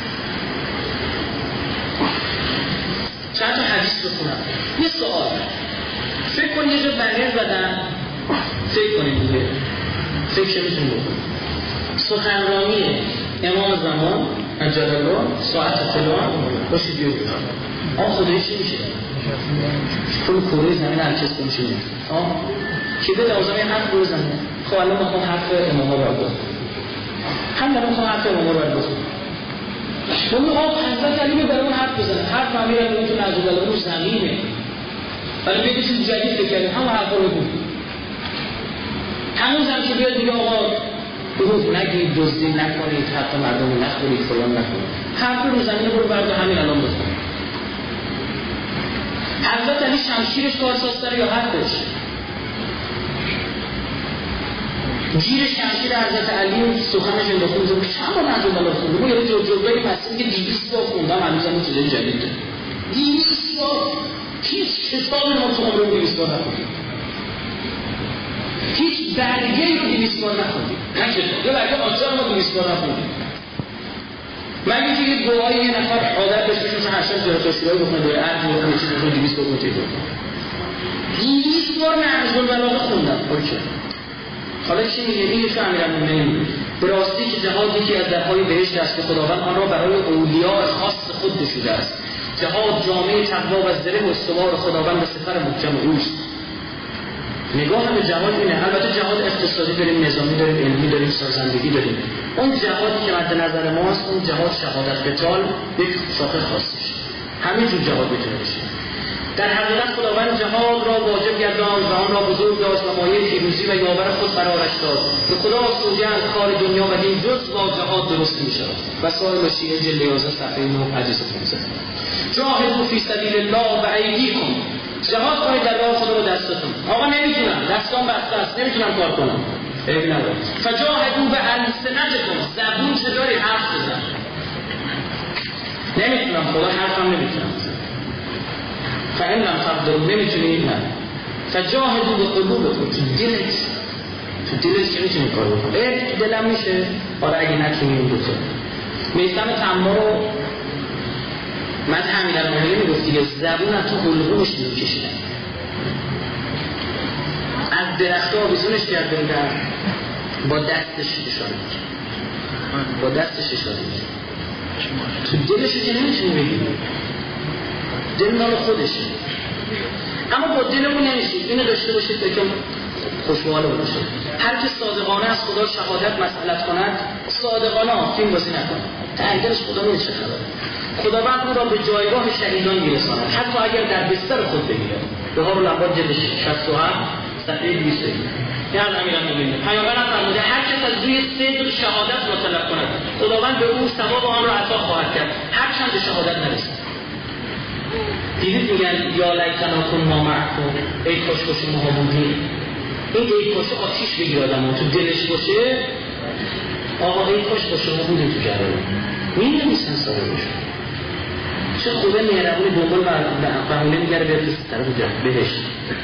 چند تا حدیث بخونم. یه سوال فکر کن یه جا بنر زدن، فکر کنید دیگه، فکر میتونی بکنید سخنرانی امام زمان عجل الله ساعت فلان باشید بیو بیو آن خدایی چی میشه؟ کل کوره زمین هرکس کنشه میشه که به دوازم یه حرف رو زمین. خب الان میخوام حرف امام ها رو بزن، هم دارم میخوام حرف امام ها رو بزن. اون آب حضرت علی برای اون حرف بزنه، حرف امیر علیه تو نزد الله رو زمینه، ولی بگه چیز جدید بکنه همه حرف رو بگو. هنوز هم که بیاد دیگه آقا دروغ نگید، دزدی نکنید، حتی مردم رو نخورید، فلان نکنید، حرف رو زمینه برو برد همین الان بزن. حضرت علی شمشیرش کارسازتره یا حرفش؟ گیر شمشیر حضرت علی سخنش انداخته میزنه چند بار نجم الله خونده. ما یه جوجوبری مسئله که 200 بار خوندم هنوز هم چیزای جدید داره. 200 بار هیچ کتاب ما تو عمرم 200 بار نخوندیم، هیچ برگه‌ای رو 200 بار نخوندیم، نه کتاب یه برگه آجر ما 200 بار نخوندیم. مگه که یه دعای یه نفر عادت داشته مثلا هر شب جلوی تشریعی بخونه دعای عهد بخونه چیزی رو 200 بار متوجه کنه. 200 بار نهج البلاغه خوندم. اوکی حالا چی میگه؟ این که امیرالمومنین به راستی که جهاد یکی از درهای بهشت است که خداوند آن را برای اولیاء خاص خود گشوده است. جهاد جامعه تقوا و زره و استوار خداوند به سفر محکم اوست. نگاه به جهاد اینه. البته جهاد اقتصادی داریم، نظامی داریم، علمی داریم، سازندگی داریم. اون جهادی که مد نظر ماست اون جهاد شهادت قتال یک شاخه خاصش. همین جور جهاد میتونه بشه. در حقیقت خداوند جهاد را واجب گرداند و آن را بزرگ داشت و مایه پیروزی و یاور خود قرارش داد. به خدا سوگند کار دنیا و دین جز با جهاد درست می‌شود. و سوال شیعه جلد 11 صفحه 9 حدیث 15. جاهدوا فی سبیل الله و ایدیکم. جهاد کنید در راه خدا با دستتون. آقا نمیتونم، دستام بسته است، نمیتونم کار کنم. عیب نداره. فجاهدوا بألسنتکم. زبون چه داری حرف بزن. نمیتونم، خدا حرفم نمیتونم بزن. فإن لم تقدروا نمیتونی، نه. فجاهدوا بقلوبکم. تو دلت که میتونی کار بکنی. تو دلم میشه. آره اگه نتونی این دوتا. میثم تمام رو من همین الان میگفتی که زبون تو حلقومش دور کشیدن. از درخت آویزونش کرده بودن با دستش اشاره میکنه. با دستش اشاره میکنه. تو دلش که نمیتونی بگیری. دل مال خودشه. اما با دلمون نمیشید. اینو داشته باشید بکن خوشحال باشید. هر که صادقانه از خدا شهادت مسئلت کند، صادقانه فیلم بازی نکنه. تعدیلش خدا نیست چه خبره. خداوند او را به جایگاه شهیدان میرساند، حتی اگر در بستر خود بمیرد. به ها رو لباد جلد 67 صفحه 20. یعنی امیران میبینید پیامبر فرموده هر کس از روی صدق شهادت را طلب کند خداوند به او ثواب آن را عطا خواهد کرد، هرچند به شهادت نرسید. دیدید میگن یا لیتنا کنا معکم، ای کاش ما بودیم. این ای کاش آتیش بگیر آدمو تو دلش باشه. آقا ای کاش ما بودیم تو جرایم می‌نویسن صاحبشون. چه خدا مهربونی دنبال بهونه میگره بفرست طرف بهشت.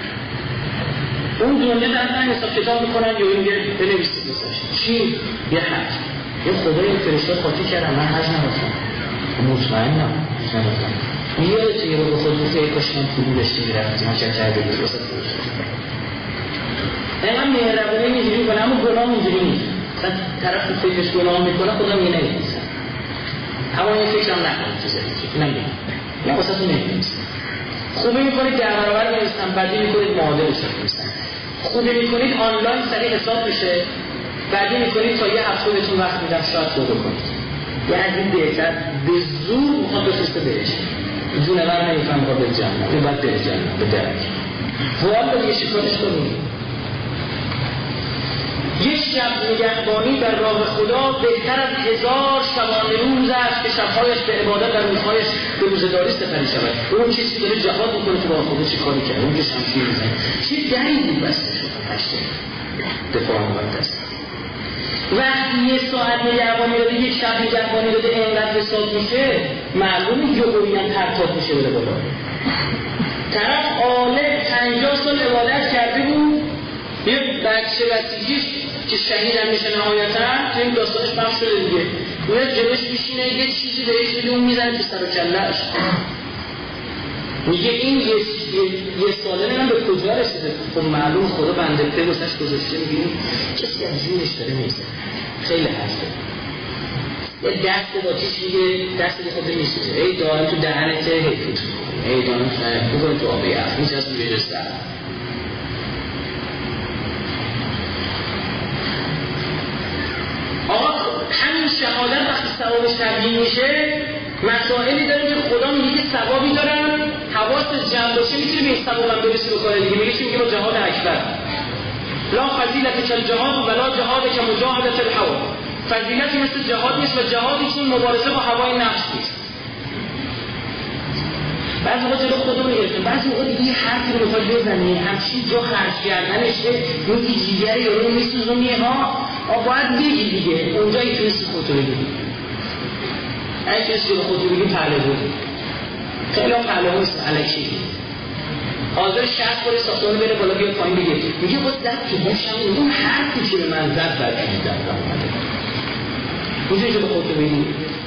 اون دنیا در همین حساب کتاب میکنن یا این بنویسید مثلا چی؟ یه حج. یه خدای این فرشته خاطی کردم من حج نرفتم. مطمئنم نرفتم. یه چیزی رو به خود گفته ای کاش من پولی داشتی میرفتیم چه کرده بود واسه فروش. اینم مهربونی اینجوری میکنه اما گناه اینجوری نیست. مثلا طرف تو فکرش گناه میکنه خدا مینویسه. اما این فکرم نکنید تو زندگی نمیگم نه واسه تو نمی‌نویسم. خوبی میکنید در برابر نویسن، بدی میکنید معادلش نویسن. خوبی میکنید آنلاین سریع حساب میشه، بدی میکنید تا یه هفته بهتون وقت میدم شاید توبه کنید. یه از این بهتر به زور میخواد بفرسته بهش جونور نمیفهم با به جنم این باید بره جنم به درک حال دیگه شکارش کنید. یک شب نگهبانی در راه خدا بهتر از 1000 شبانه روز است که شبهایش به عبادت و روزهایش به روزه‌داری سپری شود. اون کسی داره جهاد میکنه تو راه خدا چی کاری کرده؟ اون که شمشیر میزنه چه دری بود بسته شد هشته دفاع مقدس. وقتی یه ساعت نگهبانی داده یک شب نگهبانی داده اینقدر حساب میشه معلومه یهویی پرتاب میشه بره بالا. طرف عالم 50 سال عبادت کرده بود یه بچه بسیجیش که شهید هم میشه نهایتا تو این داستانش پخش شده دیگه میاد جلوش میشینه یه چیزی بهش بده اون میزنه تو سر و کله‌اش میگه این یه ساله نمیم به کجا رسیده. خب معلوم خدا بنده پی واسش گذاشته میگه کسی از جونش داره میزه خیلی حرفه یه دست با چیش میگه دست به خود میسوزه ای دارم تو دهنته هیفوت ای دارم تو دهنت بکنی تو آبی هفت میشه از روی جسته. آقا همین شهادت وقتی ثوابش تبیین میشه مسائلی داره که خدا میگه که ثوابی دارن حواست جمع باشه میتونی به این ثوابم برسی بکنه دیگه. میگه چی؟ میگه با جهاد اکبر لا فضیلت کالجهاد ولا جهاد کمجاهدة الهوى. فضیلتی مثل جهاد نیست و جهادی چون مبارزه با هوای نفس نیست. بعضی وقت جلو خدا رو گرفتن بعضی وقت دیگه حرفی رو بخواد بزنی همچین جا خرج کردنشه میگی جیگری یا رو میسوزونی ها باید بگی دیگه اونجایی تویستی خودتو بگی اگه تویستی جلو خودتو بگی پهله بود خیلی هم پهله نیست علکی حاضر شرط کنه ساختانو بره بالا بیاد پایین بگه میگه باید زد که باشم اون حرفی که به من زد برکنی در آمده اونجایی جلو خودتو بگی.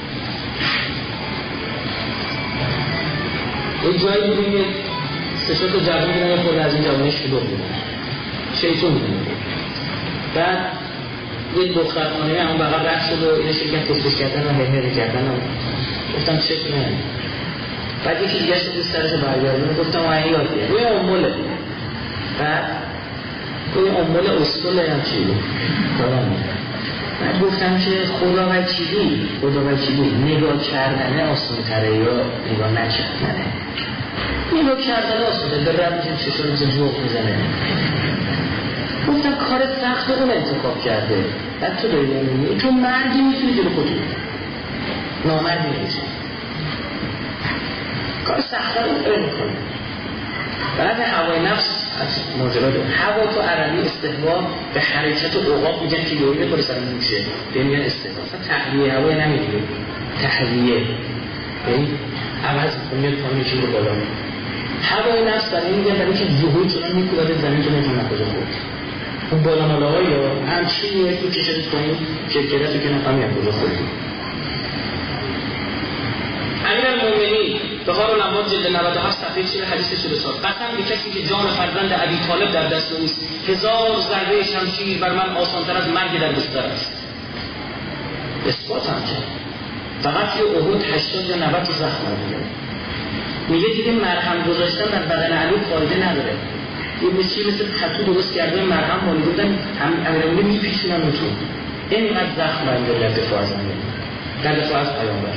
یه جایی بودیم یه سه تا جوان بودن یه خود از این جوانش شلوغ بودن شیطون بودن بعد یه دخترخانه همون بقیل رد شد و اینه شکن تفلش کردن و هره کردن و گفتم چک نه بعد یکی دیگه شد دوست سرش برگردون گفتم آیه یاد بیار روی اموله بعد این امول اصول هم چیه؟ من گفتم که خدا وکیلی نگاه کردنه آسان تره یا نگاه نکردنه. نگاه کردنه آسانه در رب میشن چشار میزن جوق میزنه. گفتم کار سخت اون انتخاب کرده. بعد تو داری نمیدونی تو مردی میتونی جلو خودی نامردی میتونی کار سخت رو اون کنه. بعد هوای نفس از ماجرا داره. هوا تو عربی استهوا به حرکت و اوقات میگن که یویه کنه سر موشه به میگن استهوا. اصلا تحلیه هوای نمیگه تحلیه یعنی عوض میاد پایین چی رو بالا میاد. هوای نفس برای میگن برای که یهوی چنان میکوبه زمین که نمیتونه کجا خورد. اون بالا مالاهای یا همچین یکی کشیدش پایین کرکره‌شو که نفهمی از کجا خوردی. امیرالمومنین بهار الانوار جلد 97 صفحه 40 حدیث 44 قسم به کسی که جان فرزند ابی طالب در دست اوست 1000 ضربه شمشیر بر من آسان‌تر از مرگ در بستر است. اثبات هم کرد. فقط یه احد 80 یا 90 زخم میگیره. میگه دیگه مرهم گذاشتن در بدن علی فایده نداره. یه مثل خطو درست کرده مرهم مالی بودن امیرالمومنین میپیچونن اون تو. اینقدر زخم برمی‌داره در دفاع از امیر در دفاع از پیامبر.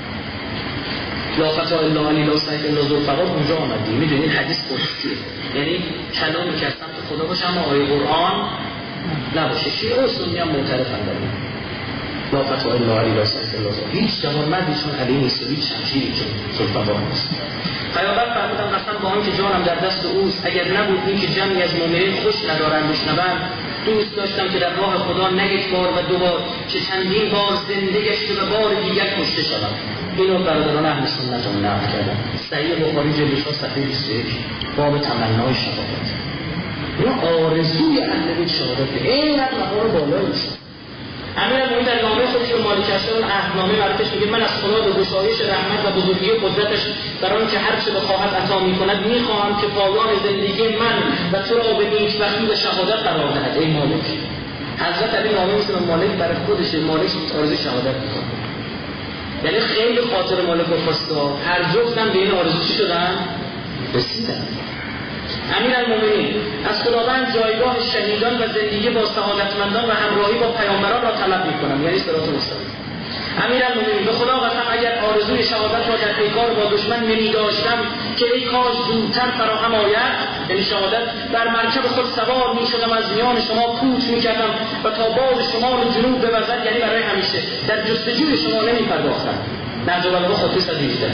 لا خطا الا علی لا سیف الا ذوالفقار اونجا آمدی. میدونید حدیث قدسیه یعنی کلامی که از سمت خدا باشه اما آیه قرآن نباشه. شیعه و سنی هم معترفن در این لا خطا الا علی لا سیف الا ذوالفقار. هیچ جوانمردی چون علی نیست و هیچ شمشیری چون ذوالفقار نیست. پیامبر فرمودن قسم با آن که جانم در دست اوست اگر نبود این که جمعی از مؤمنین خوش ندارند بشنوند دوست داشتم که در راه خدا نه یک بار و دو بار که چندین بار زنده گشت و بار دیگر کشته شدم. اینو برادران اهل سنت هم نقل کردن. صحیح بخاری جلد 6 صفحه 21 باب تمنای شهادت. اینا آرزوی اهل بیت شهادت اینقدر مقام بالایی است. امیرالمومنین در نامه خودش به مالک اشتر عهدنامه براتش میگه من از خدا به گشایش رحمت و بزرگی قدرتش در آن که هر چه بخواهد عطا میکند میخواهم که پایان زندگی من و تو را به نیکبختی و شهادت قرار دهد. ای مالک حضرت علی نامه میسه به مالک برای خودش مالک آرزوی شهادت میکنه. یعنی خیلی خاطر مالک و خواسته هر جفتم به این آرزو چی شدن؟ رسیدن. امیرالمومنین از خداوند جایگاه شهیدان و زندگی با سعادتمندان و همراهی با پیامبران را طلب می‌کنم یعنی صراط مستقیم. امیرالمومنین به خدا قسم اگر آرزوی شهادت را در پیکار با دشمن نمی‌داشتم که ای کاش زودتر فراهم آید یعنی شهادت بر مرکب خود سوار می‌شدم از میان شما کوچ می‌کردم و تا باز شما رو جنوب بوزد یعنی برای همیشه در جستجوی شما نمی‌پرداختم. نهج البلاغه خاطر 118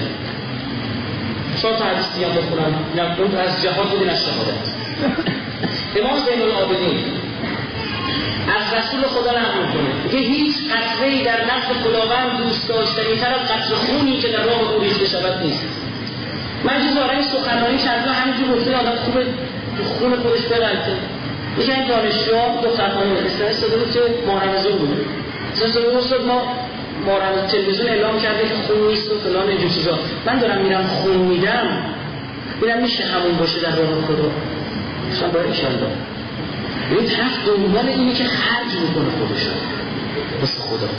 چهار تا حدیث دیگه بخونم اون از جهاد بودین از شهادت. امام زین العابدین از رسول خدا نقل می‌کنه که هیچ قطره‌ای در نزد خداوند دوست داشتنی‌تر از قطره خونی که در راه او ریخته شود نیست. من چیز دارم این سخنرانی چندتا همینجور گفته آدم خوبه خون خودش بغلطه. یکی این دانشجوها دخترخانه استاد بود که ماه رمضان بود. استاد ما مارم تلویزیون اعلام کرده که خون نیست و فلان اینجور چیزا. من دارم میرم خون میدم میرم میشه همون باشه در راه خدا مثلا باید ایشالله این طرف دنبال اینه که خرج بکنه خودشو واسه خدا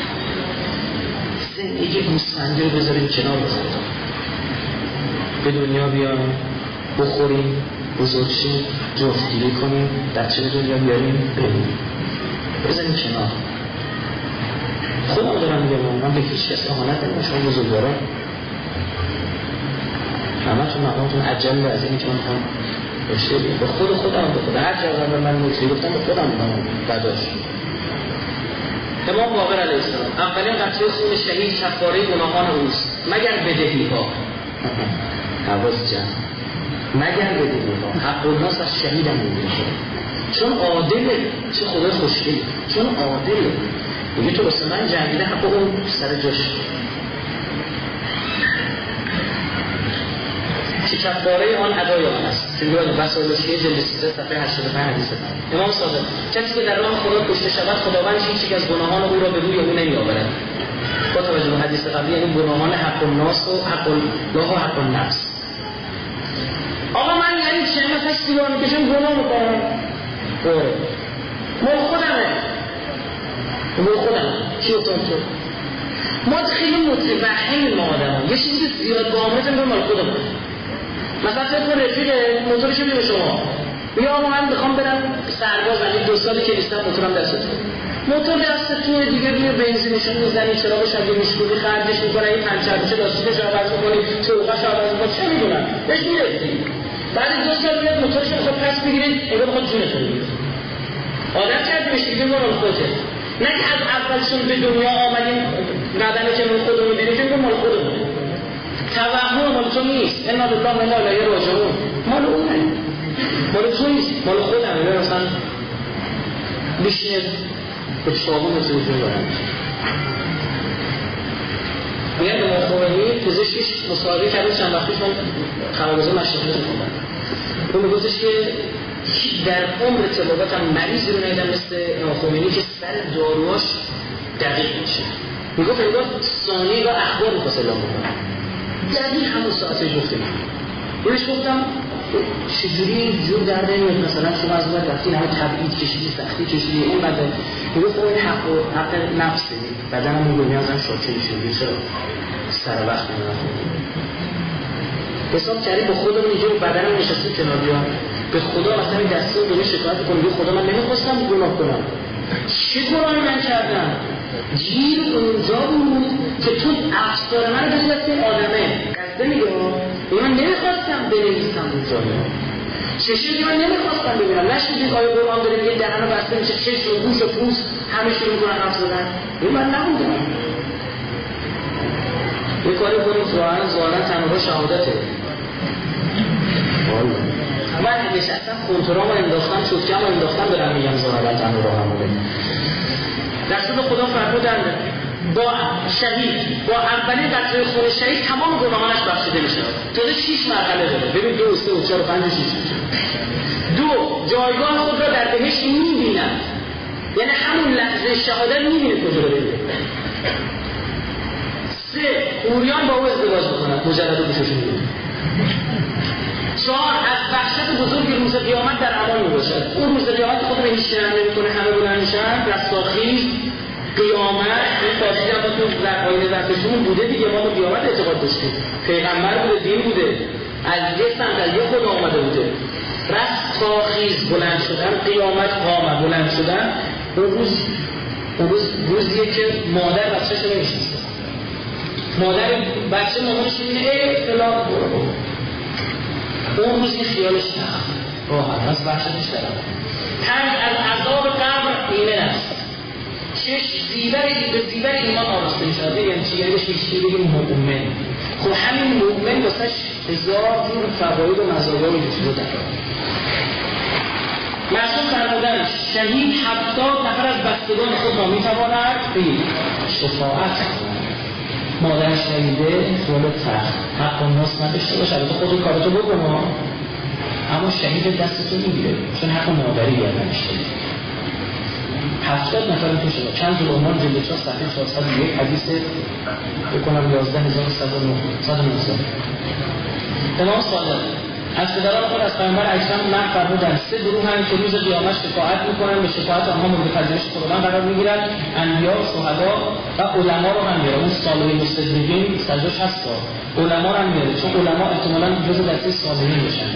زندگی گوسفندی رو بذاریم کنار به خدا به دنیا بیایم بخوریم بزرگشیم جفتگیری کنیم بچه به دنیا بیاریم بریم بذاریم کنار. خودم دارم میگم من به هیچ کس اهانت نمی‌کنم. شما بزرگواران همتون مقامتون عجل از اینی که من میخوام بشه به خودم به خدا هر جا به من نکته گفتم به خودم بداش. امام باقر علیه السلام اولین قطره خون شهید کفاره گناهان اوست مگر بدهی‌ها حواس جمع مگر بدهی‌ها حق الناس از شهید هم میگیره چون عادله چه خدای خوشگلی چون عادله میگه تو واسه من جنگیده حق اون سر جاش که کفاره آن ادای آن است. چون بیاد وسائل شیعه جلد 13 صفحه 85 حدیث من امام صادق کسی که در راه خدا کشته شود خداوند هیچ از گناهان او را به روی او نمیآورد. با توجه به حدیث قبلی یعنی گناهان حق الناس و حق الله و حق النفس. آقا من یعنی چه نفس دیوار میکشم گناه میکنم باره مال خودمه مال خودمه چی اتون تو ما خیلی متوهم ما آدم ها یه چیزی زیاد گامت میکنم مال خودمه. مثلا فکر کن رفیق موتورش میده به شما میگه آقا من بخوام برم سرباز ولی 2 سالی که نیستم موتورم دستتون موتور دستتون دیگه روی بنزینشون میزنی چراغش اگه میشکولی خرجش میکنه این پنچر بشه لاستیکش عوض میکنی توقعش عوض میکنی چه میدونم بهش میرسی بعد 2 سال میاد موتورش رو پس بگیرید انگار بخواد جونتون بگیرید عادت کردی بهش دیگه مال خودته نه که از اولشون به دنیا آمدیم بدن که مال خودمون دیدیم که مال خودمون توهم مال تو نیست انا لله و انا الیه راجعون مال اونه مال تو نیست مال خودم مثلا بشینه به صابون مثل وجود دارم میگن امام خمینی پزشکش مصاحبه کرده چند وقت پیش من خبرگزار مشرقی رو خوندم اون میگفتش که در عمر طبابتم مریضی رو ندیدم مثل امام خمینی که سر داروهاش دقیق میشه میگفت انگار ثانیه و اخبار میخواست اعلام بکنم دقیق همون ساعته گفته بهش گفتم چجوری جور درده نمید مثلا شما از اون رفتین همه تبعید کشیدی سختی کشیدی این بدن میگفت این حق نفس بدید بدنمون رو نیازم شاکر میشه چرا سر وقت نمیدونم حساب کردی با خودمون اینجا بدنم نشسته کنار بیام به خدا مثلا این دسته رو شکایت کنم به خدا من نمیخواستم گناه کنم چه گناهی من کردم گیر اونجا بود که تو افسار من رو بشه دست این آدمه قصده میگم من نمیخواستم بنویسم اونجا چشمی من نمیخواستم ببینم نشدید آیا قرآن داره میگه دهن رو بسته میشه چشم و گوش و پوست همه شروع میکنن حرف زدن این من نبودم یه کاری کنیم ظاهرا تنها شهادته من نشستم کنترام رو انداختم چوتکم رو انداختم برم میگم ظاهرا تنها همونه رسول خدا فرمودند با شهید با اولین قطره خون شهید تمام گناهانش بخشیده میشه تازه 6 مرحله داره ببین 2 3 4 5 6 2 جایگاه خود را در بهشت میبینند یعنی همون لحظه شهادت میبینه کجا رو ببینه 3 اوریان با او ازدواج میکنند مجرد گوششون میبینه 4 از وحشت بزرگ روز قیامت در امان میباشد اون روز قیامت خود به هیچ نرم نمیکنه همه بلند میشن رستاخیز قیامت این فارسی هم تو در آیین زرتشتیمون بوده دیگه ما به قیامت اعتقاد داشتیم پیغمبر بوده دین بوده از یه سمت از یه خدا آمده بوده رستاخیز بلند شدن قیامت قامت بلند شدن اون روزیه که مادر بچه‌ش رو نمیشناسه مادر بچه مامانش میبینه فلان اون روز این خیالش نخم راحت از وحشتش دارم 5 از عذاب قبر ایمن است 6 به زیور ایمان آراسته میشد یعنی چی؟ یعنی بهش بگیم مؤمن خب همین مؤمن واسش 1000 جور فواید و مزایا و چیزا داره معصوم فرمودن شهید 70 نفر از بستگان خود را میتواند به شفاعت مادر شهیده خیال تخت حق و ناس نداشته باشه البته خود کارتو بکنه اما شهید دستتو میگیره چون حق مادری گردنش داره 70 نفر تو شده چند تا عنوان جلد 4 صفحه 401 حدیث بکنم 11119 امام صادق از پدران خود از پیامبر اکرم نقل فرمودند 3 گروه هم که روز قیامت شفاعت میکنن به شفاعت آنها مورد پذیرش خداوند قرار میگیرن انبیا شهدا و علما رو هم میاره اون صالحین مستجیبین سجدش هست علما رو هم میاره چون علما احتمالاً جزء دسته صالحین بشن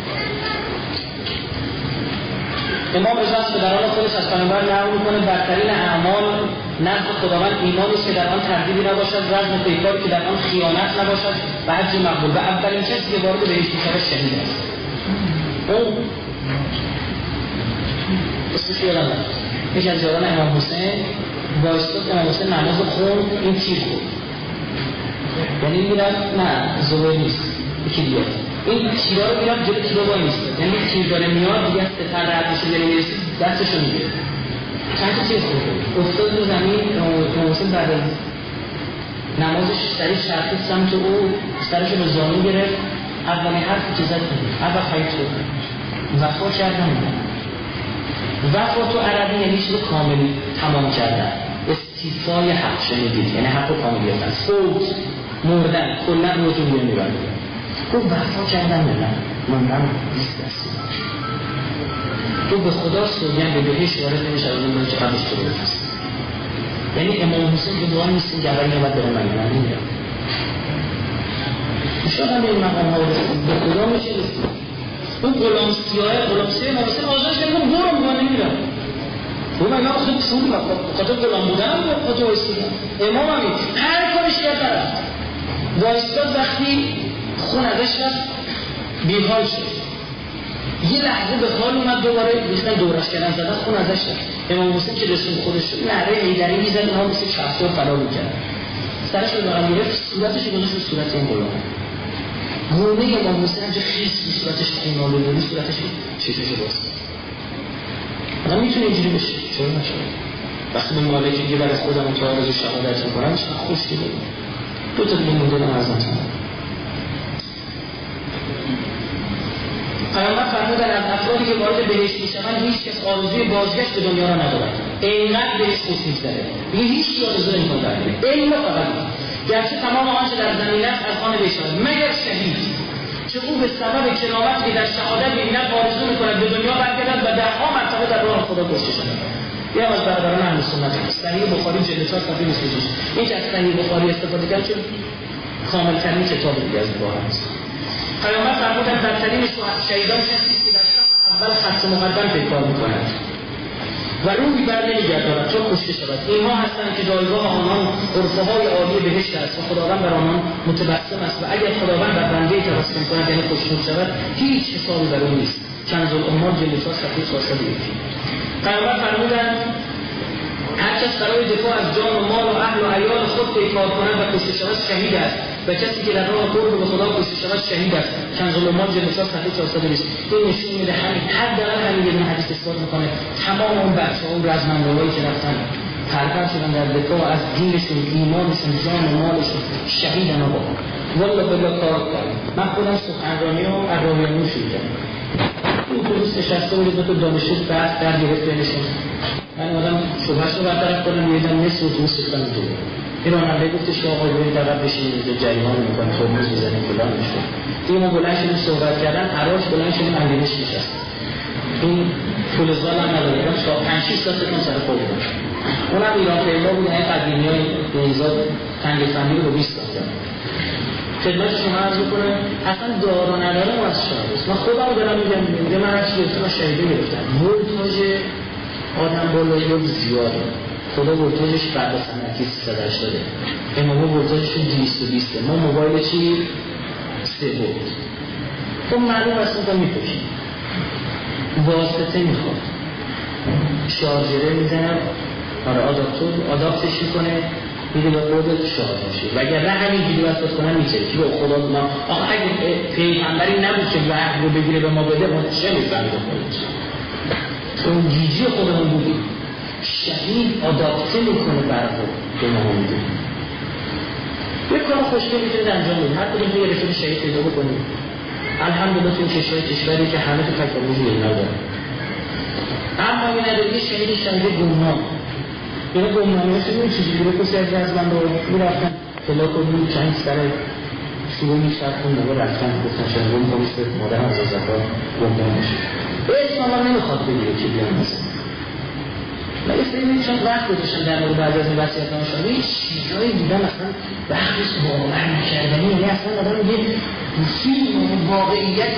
امام رضا از پدران خودش از پیامبر نقل میکنه برترین اعمال نزد خداوند ایمانی است که در آن تردیدی نباشد رزم پیکاری که در آن خیانت نباشد و حج مقبول و اولین کسی که وارد بهشت میشود شهید است اون اسمش یادم نمیاد یکی از یاران امام حسین وایستاد امام حسین نماز خوند این تیر بود یعنی میرن نه زبایی نیست یکی دیگه این تیرا رو میرن جلو تیرا وای نیست یعنی تیر داره میاد دیگه از تتر رد میشه داره میرسید دستشو میگیره چند تا تیر خورده افتاد رو زمین امام حسین بعد از نمازش سریع شرطید سمت او سرشو به زانو گرفت اولین حرفی که زد اول خیلی تو وفا کردن وفا تو عربی یعنی چیز کاملی تمام کردن استیفای حق شنیدید یعنی حق رو کامل گرفتن فوت مردن کلن روزون بیان میبرد گفت وفا کردن من نیست دستی تو به خدا سوگن به بهش وارد نمیشه از اون که قبلش تو بفرست یعنی امام حسین که دعا نیستیم که اولی نباید برم من نمیدم شاید هم به این مقام ها رسید به خدا میشه رسید اون غلام سیاه ما مثلا آزادش کردن برو ما نمیرم. اون اینا خود پول خاطر غلام بودن خاطر وایسادن. امام همین هر کارش کرد وایساد وقتی خون ازش رفت بیحال شد. یه لحظه به حال اومد دوباره ریختن دورش کردن زدن خون ازش رفت. امام حسین که رسول خودش شد نعره حیدری میزد اونها مثل چفتر فلا میکرد. سرش رو دارم میرفت صورتش رو گذاشت صورت این غلام. گونه امام حسین همچه خیس به صورتش خونالو بود صورتش چشمش باز. آدم میتونه اینجوری بشه چرا نشد؟ وقتی به مالک میگه برای خودم تو آرزو شهادت میکنم چقدر خوشگله بود. دو تا دیگه مونده ازتون. پیامبر فرمودن از افرادی که وارد بهشت میشوند هیچ کس آرزوی بازگشت به دنیا را ندارد. اینقدر بهش خوش می‌گذره. میگه هیچ کی آرزو نمی‌کنه برگرده. الا فقط گرچه تمام آنچه در زمین است از آن بشود مگر شهید که او به سبب کرامتی که در شهادت می‌بیند آرزو می‌کند به دنیا برگردد و ده‌ها مرتبه در راه خدا کشته شود. یا از برادران اهل سنت صحیح بخاری جلد 4 صفحه 26. این که از صحیح بخاری استفاده کرد چون کامل‌ترین کتاب دیگه از بخاری است. پیامبر فرمودند بدترین شهیدان کسی است که در صف اول خط مقدم پیکار می‌کند و روحی بر نمی‌گرداند تا کشته شود. اینها هستند که جایگاه آنان غرفه‌های عالی بهشت است و خداوند بر آنان متبسم است و اگر خداوند بر بنده تبسم کند یعنی خوشنود شود هیچ حسابی بر او نیست. کنز الاموال جلد 4 صفحه 401. پیامبر فرمودند هر کس برای دفاع از جان و مال و اهل و عیال خود پیکار کند و کشته شود شهید است و کسی که در راه قرب به خدا کشته شود شهید است. کنز الاموال جلد 4 صفحه 420. این نشون میده حداقل همین یه حدیث اثبات میکنه تمام اون بچه‌ها اون رزمندهایی که رفتن غرق شدن در دفاع از دینشون ایمانشون جان و مالشون شهیدن. آقا والله بالله کار کردن. من خودم سخنرانی و عراقیانو شروع کردم. این اتوبوس نشسته بود تو دانشجو بعد در گرفت بینشون. من اومدم صبحش رو برطرف کنم یه دم نصف اتوبوس ریختم تو. این راننده گفتش که آقا برید عقب بشینید جریمه می‌کنه ترمز می‌زنید فلان میشه. دیگه ما بلند شدیم صحبت کردن عراش بلند شدیم اندیش نشست. این پول زال هم نداره تا 5 6 ساعت تون سر خود بود. اونم ایران پیدا بود این قدیمیای بنزاد تنگ فنی رو 20 ساعت داد. خدمت شما عرض کنم اصلا دار و نداره واسه شما. من خودم دارم میگم من هر چی گفتم شهیده گرفتم. ولتاژ آدم بالایی رو زیاده. خدا ولتاژش بعد از صنعتی 380 امام ولتاژشون 220 ما موبایل چی 3 ولت خب معلوم است اون میپوشیم واسطه میخواد شارژره میزنم آره آداپتش میکنه میده به خودت شارژ میشه و اگر نه همینجوری واسط کنن میشه که به خدا ما آخه اگه پیغمبری نبود که وحی رو بگیره به ما بده ما چه میفهمیم خودش اون گیجی خودمون بودیم شهید آداپته میکنه برای به ما میده یک کار خوشگل میتونید انجام بدید هر کدوم یه رفیق شهید پیدا بکنید الحمدلله تو کشوری که همه تو تکنولوژی اینا داره اما این نداری شهید گمنام یعنی گمنامی هست این چیزی رو کسی از من رو میرفتن فلا کنیم چند سر شروع میشترکون نگاه رفتن گفتن شهید رو میکنیش به مادرم از زفار گمنام میشه اسم ما نمیخواد بگیره که بیان مثلا و یه سری چند وقت گذاشتن در مورد بعضی از این وصیت‌نامه شده یه چیزایی دیدم اصلا وقتش باور نکردنی یعنی اصلا آدم میگه فیلم واقعیت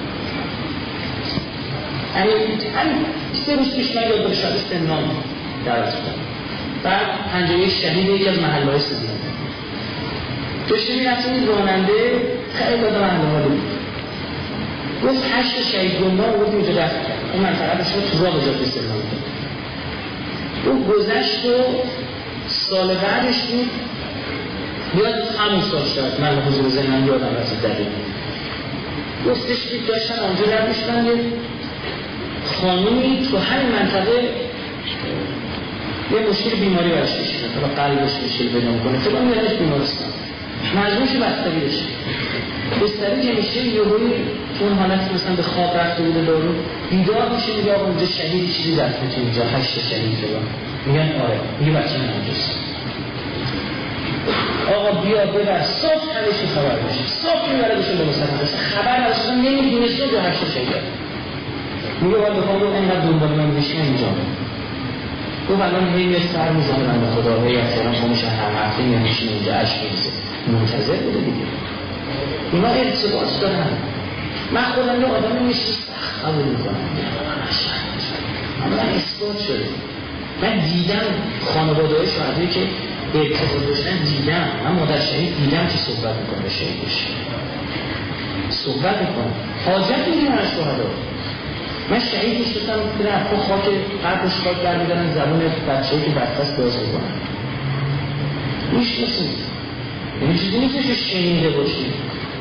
همین 3 روز پیش من یاد شده سنان درست کنم بعد پنجره شهید یکی از محله‌های سنان داشته میرفتیم این راننده خیلی آدم اهل بود گفت 8 شهید گمنام بود اینجا دست کرد اون منطقه بسید تو راه جاده سنان اون گذشت و سال بعدش بود بیاد همون سال شد من حضور زنم یادم رسید دقیق گفتش که داشتن آنجا رد میشتن یه خانومی تو همین منطقه یه مشکل بیماری برش میشید تا قلبش مشکل پیدا میکنه تو باید میرنش بیمارستان مجبور شد بستری بشه بستری که میشه یه روی تو اون حالت مثلا به خواب رفته بوده دارو بیدار میشه میگه آقا اونجا شهید چیزی دفنه اینجا 8 شهید دارم میگن آره میگه بچه من اونجاست آقا بیا ببر صبح همشی خبر بشه صبح میبره بشه به مصطفی خبر نداشتن نمیدونسته جو 8 شهید میگه باید بخوام رو اینقدر دنبال من بشیم اینجا گفت الان هی یه سر میزنه من به خدا هی احترام خاموش هر هفته میان میشین اینجا عشق میزه منتظر بوده دیگه اینا ارتباط دارن من خودم یه آدم میشه سخت قبول میکنم اما من اثبات شده. من دیدم خانواده های شهدایی که ارتباط داشتن، دیدم من مادر شهید دیدم که صحبت میکنه شهیدش، صحبت میکنه حاجت میدونم از شهدا. من شهیدش داشتم که رفتا خاک قبلش خاک برمیدارن زبون بچه‌ای که بستست باز میکنن. میشناسید این چیزی نیست که شنیده باشید.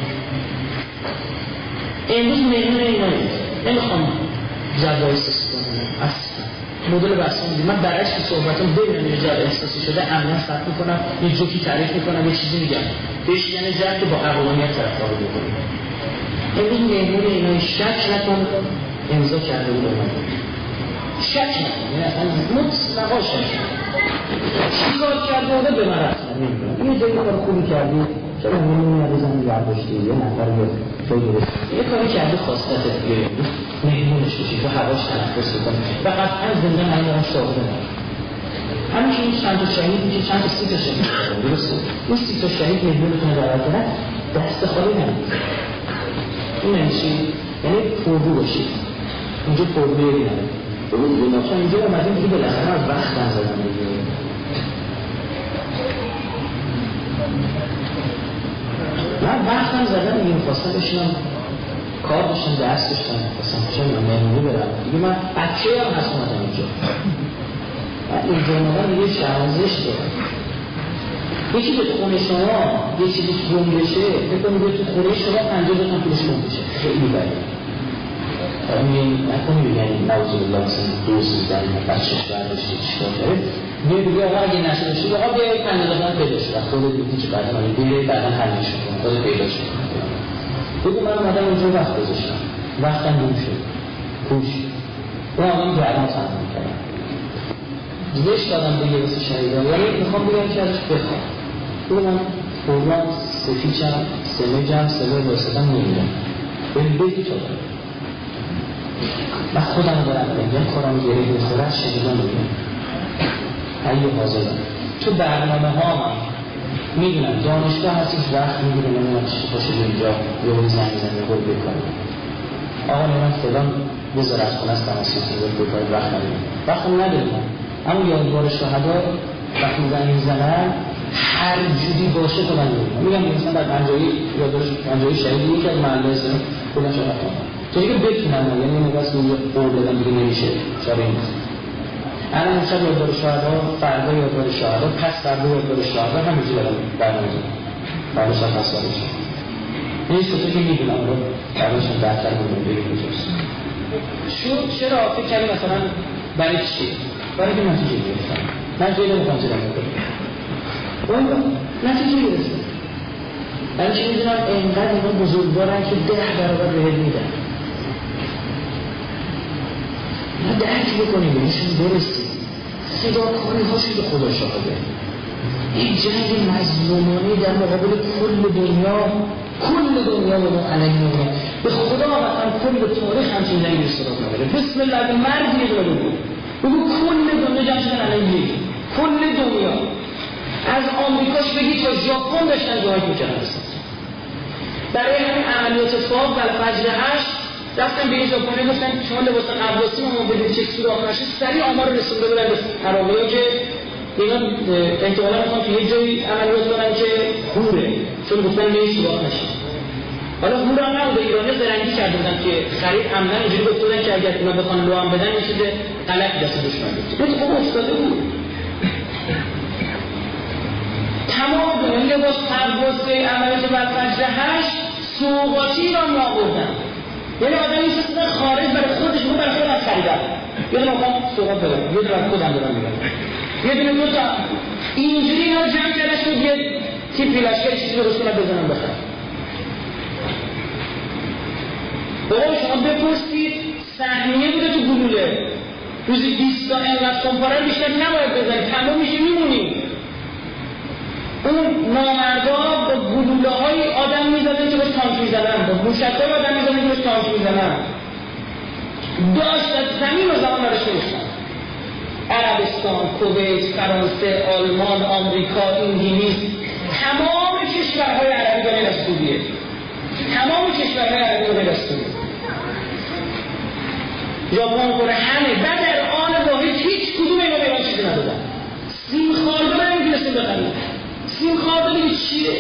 امروز مهمون اینا نیست، نمیخوام زبای سسی کنم اصلا مدل بحثی میدیم. من برعکس که صحبتم ببینم یه جا احساسی شده عملا ثبت میکنم، یه جوکی تعریف میکنم، یه چیزی میگم بهش یعنی جد که با عقلانیت طرفداری بکنیم. امروز مهمون اینا شک نکن امضا کرده بود من شک نکن، یعنی اصلا مطلقا شک نکن چی کار کرده بوده به من رفتن نمیدونم یه جایی کار خوبی کردی چرا همون یه زنی برداشتی یه نفر تو درست یه کاری کردی خواستت دیگه مهمونش بشید و هواش تنفس بکنی و قطعا زنده من دارم شاهده نمید همین که این چند تا شهید میشه چند تا 30 تا شهید درسته این 30 تا شهید مهمونتون دارد کنن دست خالی نمید این نمیشی یعنی پردو باشید اینجا پردو یکی نمید بگید دیگه ما چون اینجا اومدیم دیگه بالاخره از وقت نزدن دیگه من وقتم زدن دیگه میخواستم بشینم کار داشتم درس داشتم میخواستم چه مهمونی برم دیگه من بچه هم هست اومدم اینجا من اینجا اومدم دیگه شهرزش دارم یکی به خونه شما یه چیزی گم بشه بکنی به تو خونه شما 50 تا پولش گم بشه خیلی بده نکنی بگنی نوزه الله مثلا دوست زنی بچهش برداشتی چیکار کرد میگه دیگه آقا اگه نشه داشتی آقا بیایی 50 تا پیدا شد خود دیگه که بعدا من بیایی بعدا حلش کنم خود پیدا شد بگو من اومدم اینجا وقت گذاشتم وقتم دور شد کوش اون آدم گردم تمام کردم زش دادم دیگه واسه شهیدان یعنی میخوام بگم که ازش بخوام بگو من فوران سفیچم سمجم سمه واسطم نمیدم بگی بیتی تو دارم من خودم دارم بگم خودم گره بخوره از شهیدان بگم ایو حاضرم تو برنامه ها من میدونم دانشگاه هستیش وقت میگیره نمیدونم چی باشه اینجا یه روی زنگ زنی گل بکنم آقا من فلان وزارت خونه است تماسی که گل بکنم وقت ندارم وقتم ندارم اما یادگار شهدا وقتی زنگ میزنن هر جوری باشه خودم میگم مثلا در پنجایی شهیدی یکی از محله اسلام خودم شهدا کنم تا دیگه بتونم یعنی نگاست میگه قول بدم دیگه نمیشه شبه این الان امشب یادگار شهدا فردا یادگار شهدا پس فردا یادگار شهدا همینجوری دارم برنامه بعدش هم مسئله شد این شده که میدونم رو بعدش هم دفتر بودم بگیم کجاست چرا فکر کردی مثلا برای چی؟ برای که نتیجه گرفتم من جایی نمیخوام زیرم بکنم اون نتیجه گرفتم برای که میدونم اینقدر اینا بزرگوارن که 10 برابر بهت میدن ما درک بکنیم بهشون برسیم فداکاری هاشون به خدا شاهده این جنگ مظلومانه در مقابل کل دنیا به ما علیه میمونه به خدا مثلا کل تاریخ همچین جنگی استراف نداره بسم الله به مرگ یه داره بگو کل دنیا جمع شدن علیه کل دنیا از آمریکاش بگی تا ژاپن داشتن جهاد میکردن برای همین عملیات فاق در فجر 8 رفتن به این ژاپنی گفتن شما لباس عباسی ما بدید چه سوراخ نشه سریع آمار رو رسونده بودن به عراقی‌ها که اینا احتمالاً میخوان که یه جایی عملیات کنن که خوره چون گفتن یه سوراخ نشه حالا هور هم نبوده ایرانی زرنگی کرده بودن که خرید عملا اینجوری گفته بودن که اگر اینا بخوان لو هم بدن یه چیز غلطی دست دشمن بود خب افتاده بود تمام این لباس پروازه عملیات برفجر 8 سوقاتی را می‌آوردن یعنی آدمی که خارج برای خودش بود برای خودش خریدن یه دونه میخوام سوقات بدم یه دونه خودم دارم میگم یه دونه دو تا اینجوری اینا جمع کردش بود یه تیپ لشکر چیزی درست کنم بزنم بخرم بابا شما بپرسید سهمیه بوده تو گلوله روزی 20 تا اینقدر کمپارل بیشتر نباید بزنید تمام میشه میمونیم اون نامردا با گلوله های آدم میزدن که باش تانک میزدن با موشک های آدم میزدن که باش تانک میزدن داشت از زمین و زمان برش میشتن عربستان، کویت، فرانسه، آلمان، آمریکا، انگلیس تمام کشورهای عربی دارن از سوریه تمام کشورهای عربی رو بلست ژاپن، کره، همه بعد در آن واحد هیچ کدوم اینا به ایران چیزی ندادن. سیم خارده رو نمیتونستیم بخریم. سیم خارده دیگه چیه؟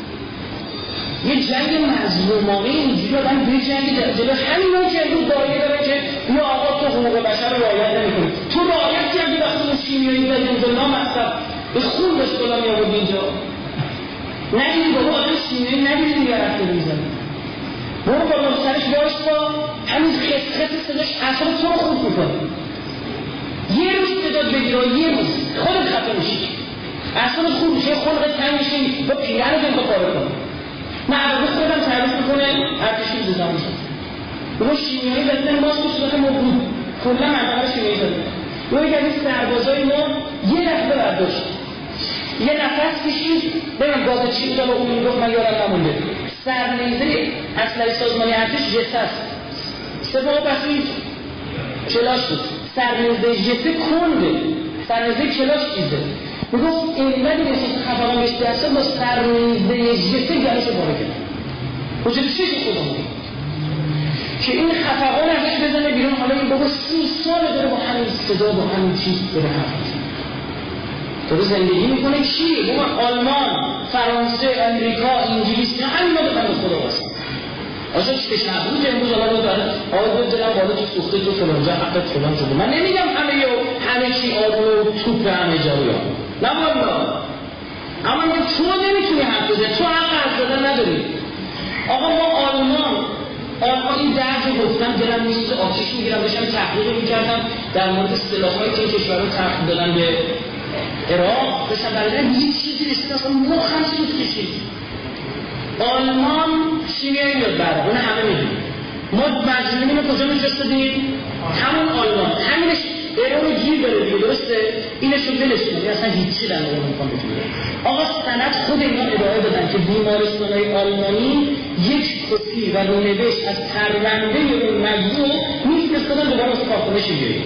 یه جنگ مظلومانه اینجوری آدم بجنگی جلو همین که امروز دایره داره که یا آقا تو حقوق بشر رو رعایت نمی‌کنی. تو رعایت کردی وقتی اون شیمیایی زدی اونجا نامصرف به خون داشت بالا می‌آورد اینجا. نگیری بابا آدم شیمیایی نگیری دیگه رفته می‌زنی. برو بالا سرش وایسا همین خس صداش اعصاب تو رو خورد می‌کنه. یه روز صدات بگیره یه روز خودت خفه میشی. اعصابت خوب میشه، خلقت تنگ میشه، با پیرهنت انتو پاره کن. معرض خودم تعریف میکنه ارتشی زدن میشه رو شیمیایی زدن ماسک و صورت مبرود کلا منطقه شیمیایی زدن رو یک از این سربازای ما یه لحظه برداشت یه نفس کشید بگم گاز چی بوده با اون میگفت من یادم نمونده سرنیزه اسلحه سازمانی ارتش جثه است سپاه بسیج کلاش بود سرنیزه جثه کنده سرنیزه کلاش چیزه میگفت اینقدر احساس خفقان بهش دسته با سرنیزه جثه گلوشو باره کرد وجود چیزی خودم بود که این خفقان ازش بزنه بیرون حالا این بابا 30 سال داره با همین صدا با همین چیز داره حرف میزنه داره زندگی میکنه چیه؟ بابا آلمان، فرانسه، امریکا، انگلیس اینا همین ما دارن خدا واسه آشان چش نبود امروز الان رو دارن آقای دلم بالا تو سوخته تو فلانجا حقت فلان شده من نمیگم همه چی آبو و توپ همه جایی ها نه والا اما تو نمیتونی حرف بزنی تو حق حرف زدن نداری آقا ما آلمان این درد رو گفتم دلم نیست آتیش میگیرم داشتم تحقیق میکردم در مورد سلاح‌هایی که این کشورها تحقیق دادن به عراق داشتم برای یه چیزی رسید اصلا مخم سود کشید آلمان شیمیایی میاد برای اون همه میدونیم ما مجموعیم رو کجا میفرستادیم همون آلمان همینش ایران رو گیر داره دیگه درسته اینش رو بلش کنید اصلا هیچی در نگاه میکنم بتونه آقا سند خود اینا ادعای دادن که بیمارستان‌های آلمانی یک کپی و رونوشت از پرونده اون موضوع میفرستادن دوباره واسه کارخونه شیمیایی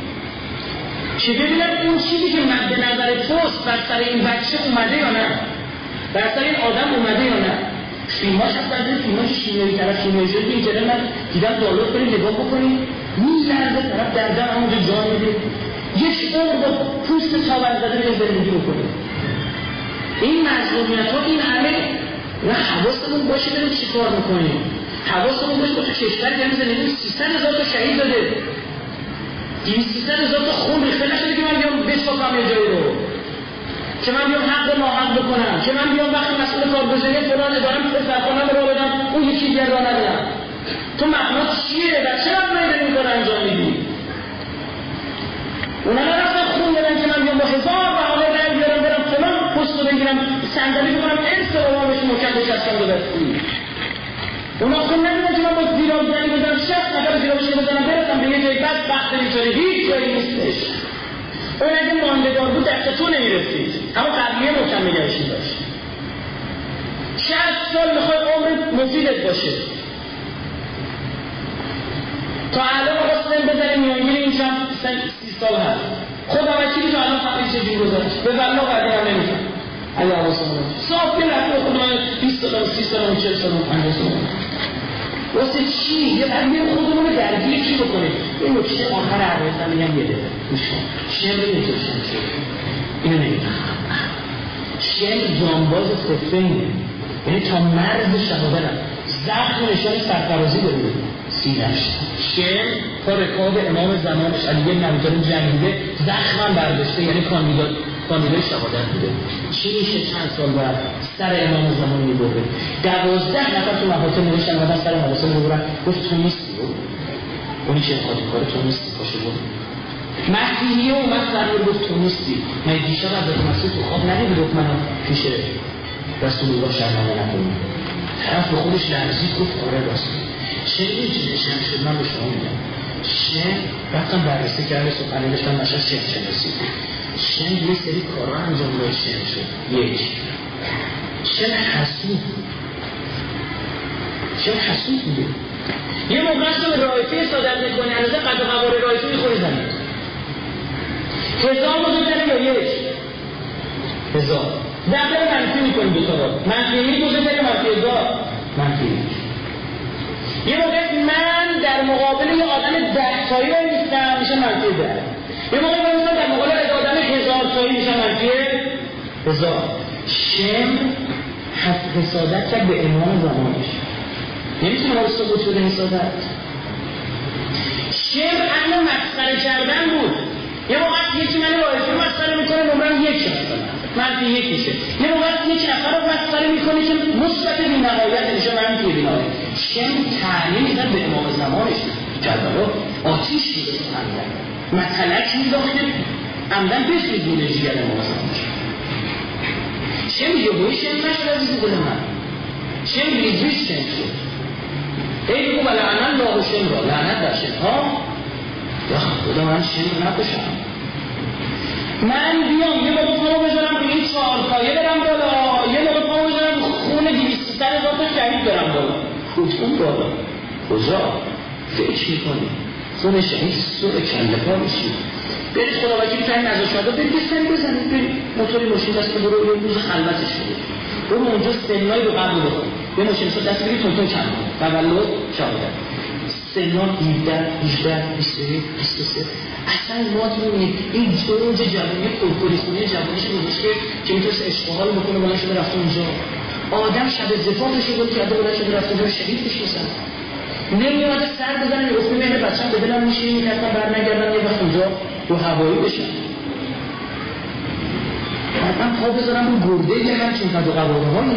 که ببینن اون چیزی که مد نظر توست بر سر این بچه اومده یا نه بر سر این آدم اومده یا نه فیلماش هست از این فیلماش شیمیایی طرف شیمیایی شده که اینجا من دیدم دانلود کنید نگاه بکنید میلرزه طرف در دم همونجا جان میده یک عمر با پوست تاول زده میره زندگی بکنید این مظلومیت ها این همه و حواسمون باشه بریم چی کار میکنیم حواسمون باشه با تو کشور یعنی زندگی 300,000 تا شهید داده 200,000 تا خون ریخته نشده که من بیام بسپاکم یه جایی رو که من بیام حق ناحق بکنم که من بیام وقتی مسئول کارگزاری فلان ادارم پسرخانه‌ام رو بدم اون یکی دیگر را ندارم تو مقناط چیه؟ در چه مقناطی داری این کار انجام میدی؟ اونا نرفتن خون بدن که من بیام با 1000 بهانه رأی بیارم برم فلان پست رو بگیرم صندلی بکنم ارث امامش محکم بچسبم به دستی اونا خون ندادن که من با زیرابزنی بزنم 60 نفر زیرابزنی بزنم برسم به یه جایی بس وقت بیچاره هیچ جایی نیستش اون اگه ماندگار بود دست تو نمیرسید اما قبلیه محکم نگرشی داشت 60 سال میخوای عمرت مفیدت باشه تا الان آقا سن بزنیم میانگیر این چند 30 سال هست خودم وکیلی تا الان فقیل چجوری گذاشت به بلا قدیم هم نمیتون اگه حواسم صاف که رفته خودم 20 سال 30 سال 40 سال 50 سال واسه چی؟ یه قدیم خودمون رو درگیر چی بکنه؟ این نکته آخر عرایزم میگم یه دفعه گوش کن شعر نمیتونشم چه اینو نمیتونم شعر جانباز سفینه یعنی تا مرز شهادتم زخم نشان سرفرازی داره سینش شعر تا رکاب امام زمانش علی بن ابی طالب جنگیده زخمم برداشته یعنی کاندیدای شهادت بوده چی میشه چند سال بعد سر امام زمان میبره 12 نفر تو محاکم نوشتن و سر مراسم میبرن گفت تو نیستی اونی که خاطی کار تو نیستی پاشه بود مهدیه اومد سرور گفت تو نیستی من دیشب از مسئول تو خواب ندیدی گفت منم پیش رسول الله شرمنده نکنیم طرف به خودش لرزید گفت آره راست چه این چیزی شم شد من به شما میگم شم رفتم بررسی کرده سخنه داشتم نشد شم شناسی شم یه سری کارا انجام داد شم شد یک شم حسود میگه یه موقع هست به رایفه صادر میکنه عرضه قد و قوار رایفه میخوری زمین 1000 بزرگتره یا یک 1000 دقیقه منفی میکنیم دوتا را منفی یک بزرگتره منفی 1000 منفی یک یه موقع من در مقابل یه آدم 10 تایی نیستم میشه منفی 10. یه موقع من در مقابل آدم 1000 تایی میشه منفی 1000. شم حسادت کرد به امام زمانش. نمیتونه باید ثبوت شده حسادت. شم اهل مسخره کردن بود. یه موقع یکی من رایفی مسخره میکنه نمرم 1 منفی 1 میشه. یه موقع یکی نفر رو مسخره میکنه که مثبت بی‌نهایت میشه منفی بی‌نهایت. شم تعلیم میدن به امام زمانش. جلالو آتیش میده عمدن مطلق میداخته عمدن بسوزونه جگر امام زمانش. شم یه بوی شم نشد عزیز دل من. شم ریزویش شم شد. ای بگو لعنت الله شم را لعنت در شم ها. یا خدا من شم نکشم. من بیام یه موقع پامو بذارم به این 4 پایه برم بالا، یه موقع پامو بذارم خون 200,000 تا شهید برم بالا. خودتون بالا کجا؟ فکر میکنی خون شهید سر کله پا میشی. برید خدا وکیلی تا این نزاشاده برید سری بزنید، برید موتوری ماشین دست برو یه روز خلوتش کنید، برو اونجا سنایی رو قبل بکن، یه ماشین دست بگید تون کم تولد شاهده سنا 17 18 21 23. اصلا ما این اوج جوانی کلکلی خونی جوانیش گذاشته که میتونست اشتغال بکنه بلند شده رفته اونجا. آدم شب زفافش رو کرده بلند شده رفته اونجا شهید بشن. نمیاد سر بزنن یه گفته مهر بچه‌م به دلم میشه این کسا برنگردن یه وقت اونجا رو هوایی بشن. من پا بذارم رو گرده که من چون قد و قواره هایی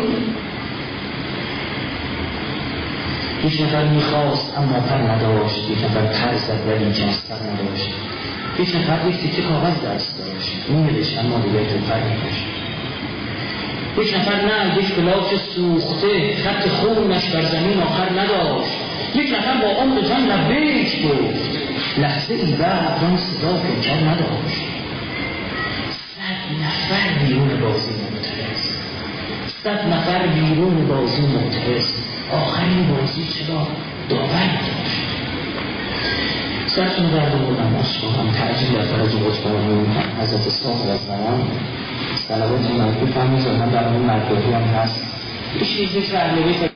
یک نفر میخواست اما پر نداشت، یک نفر پر زد ولی جستر نداشت، یک نفر یک تکه کاغذ دست داشت میلش اما دیگه تو پر نداشت، یک نفر نه یک بلاک سوخته خط خونش بر زمین آخر نداشت، یک نفر با عمق جان لبیک گفت لحظه ای بعد آن صدا پیکر نداشت. 100 نفر بیرون بازی معترض، 100 نفر بیرون بازی معترض، آخرین بازی چرا داور داشت. سرتون درد بردم ماشاهم تعجیل در فرج قطبان حضرت صاحب از زمان صلوات منفی فرمیز و من در اون مردوی هم هست. ایش ذکر اهل بیت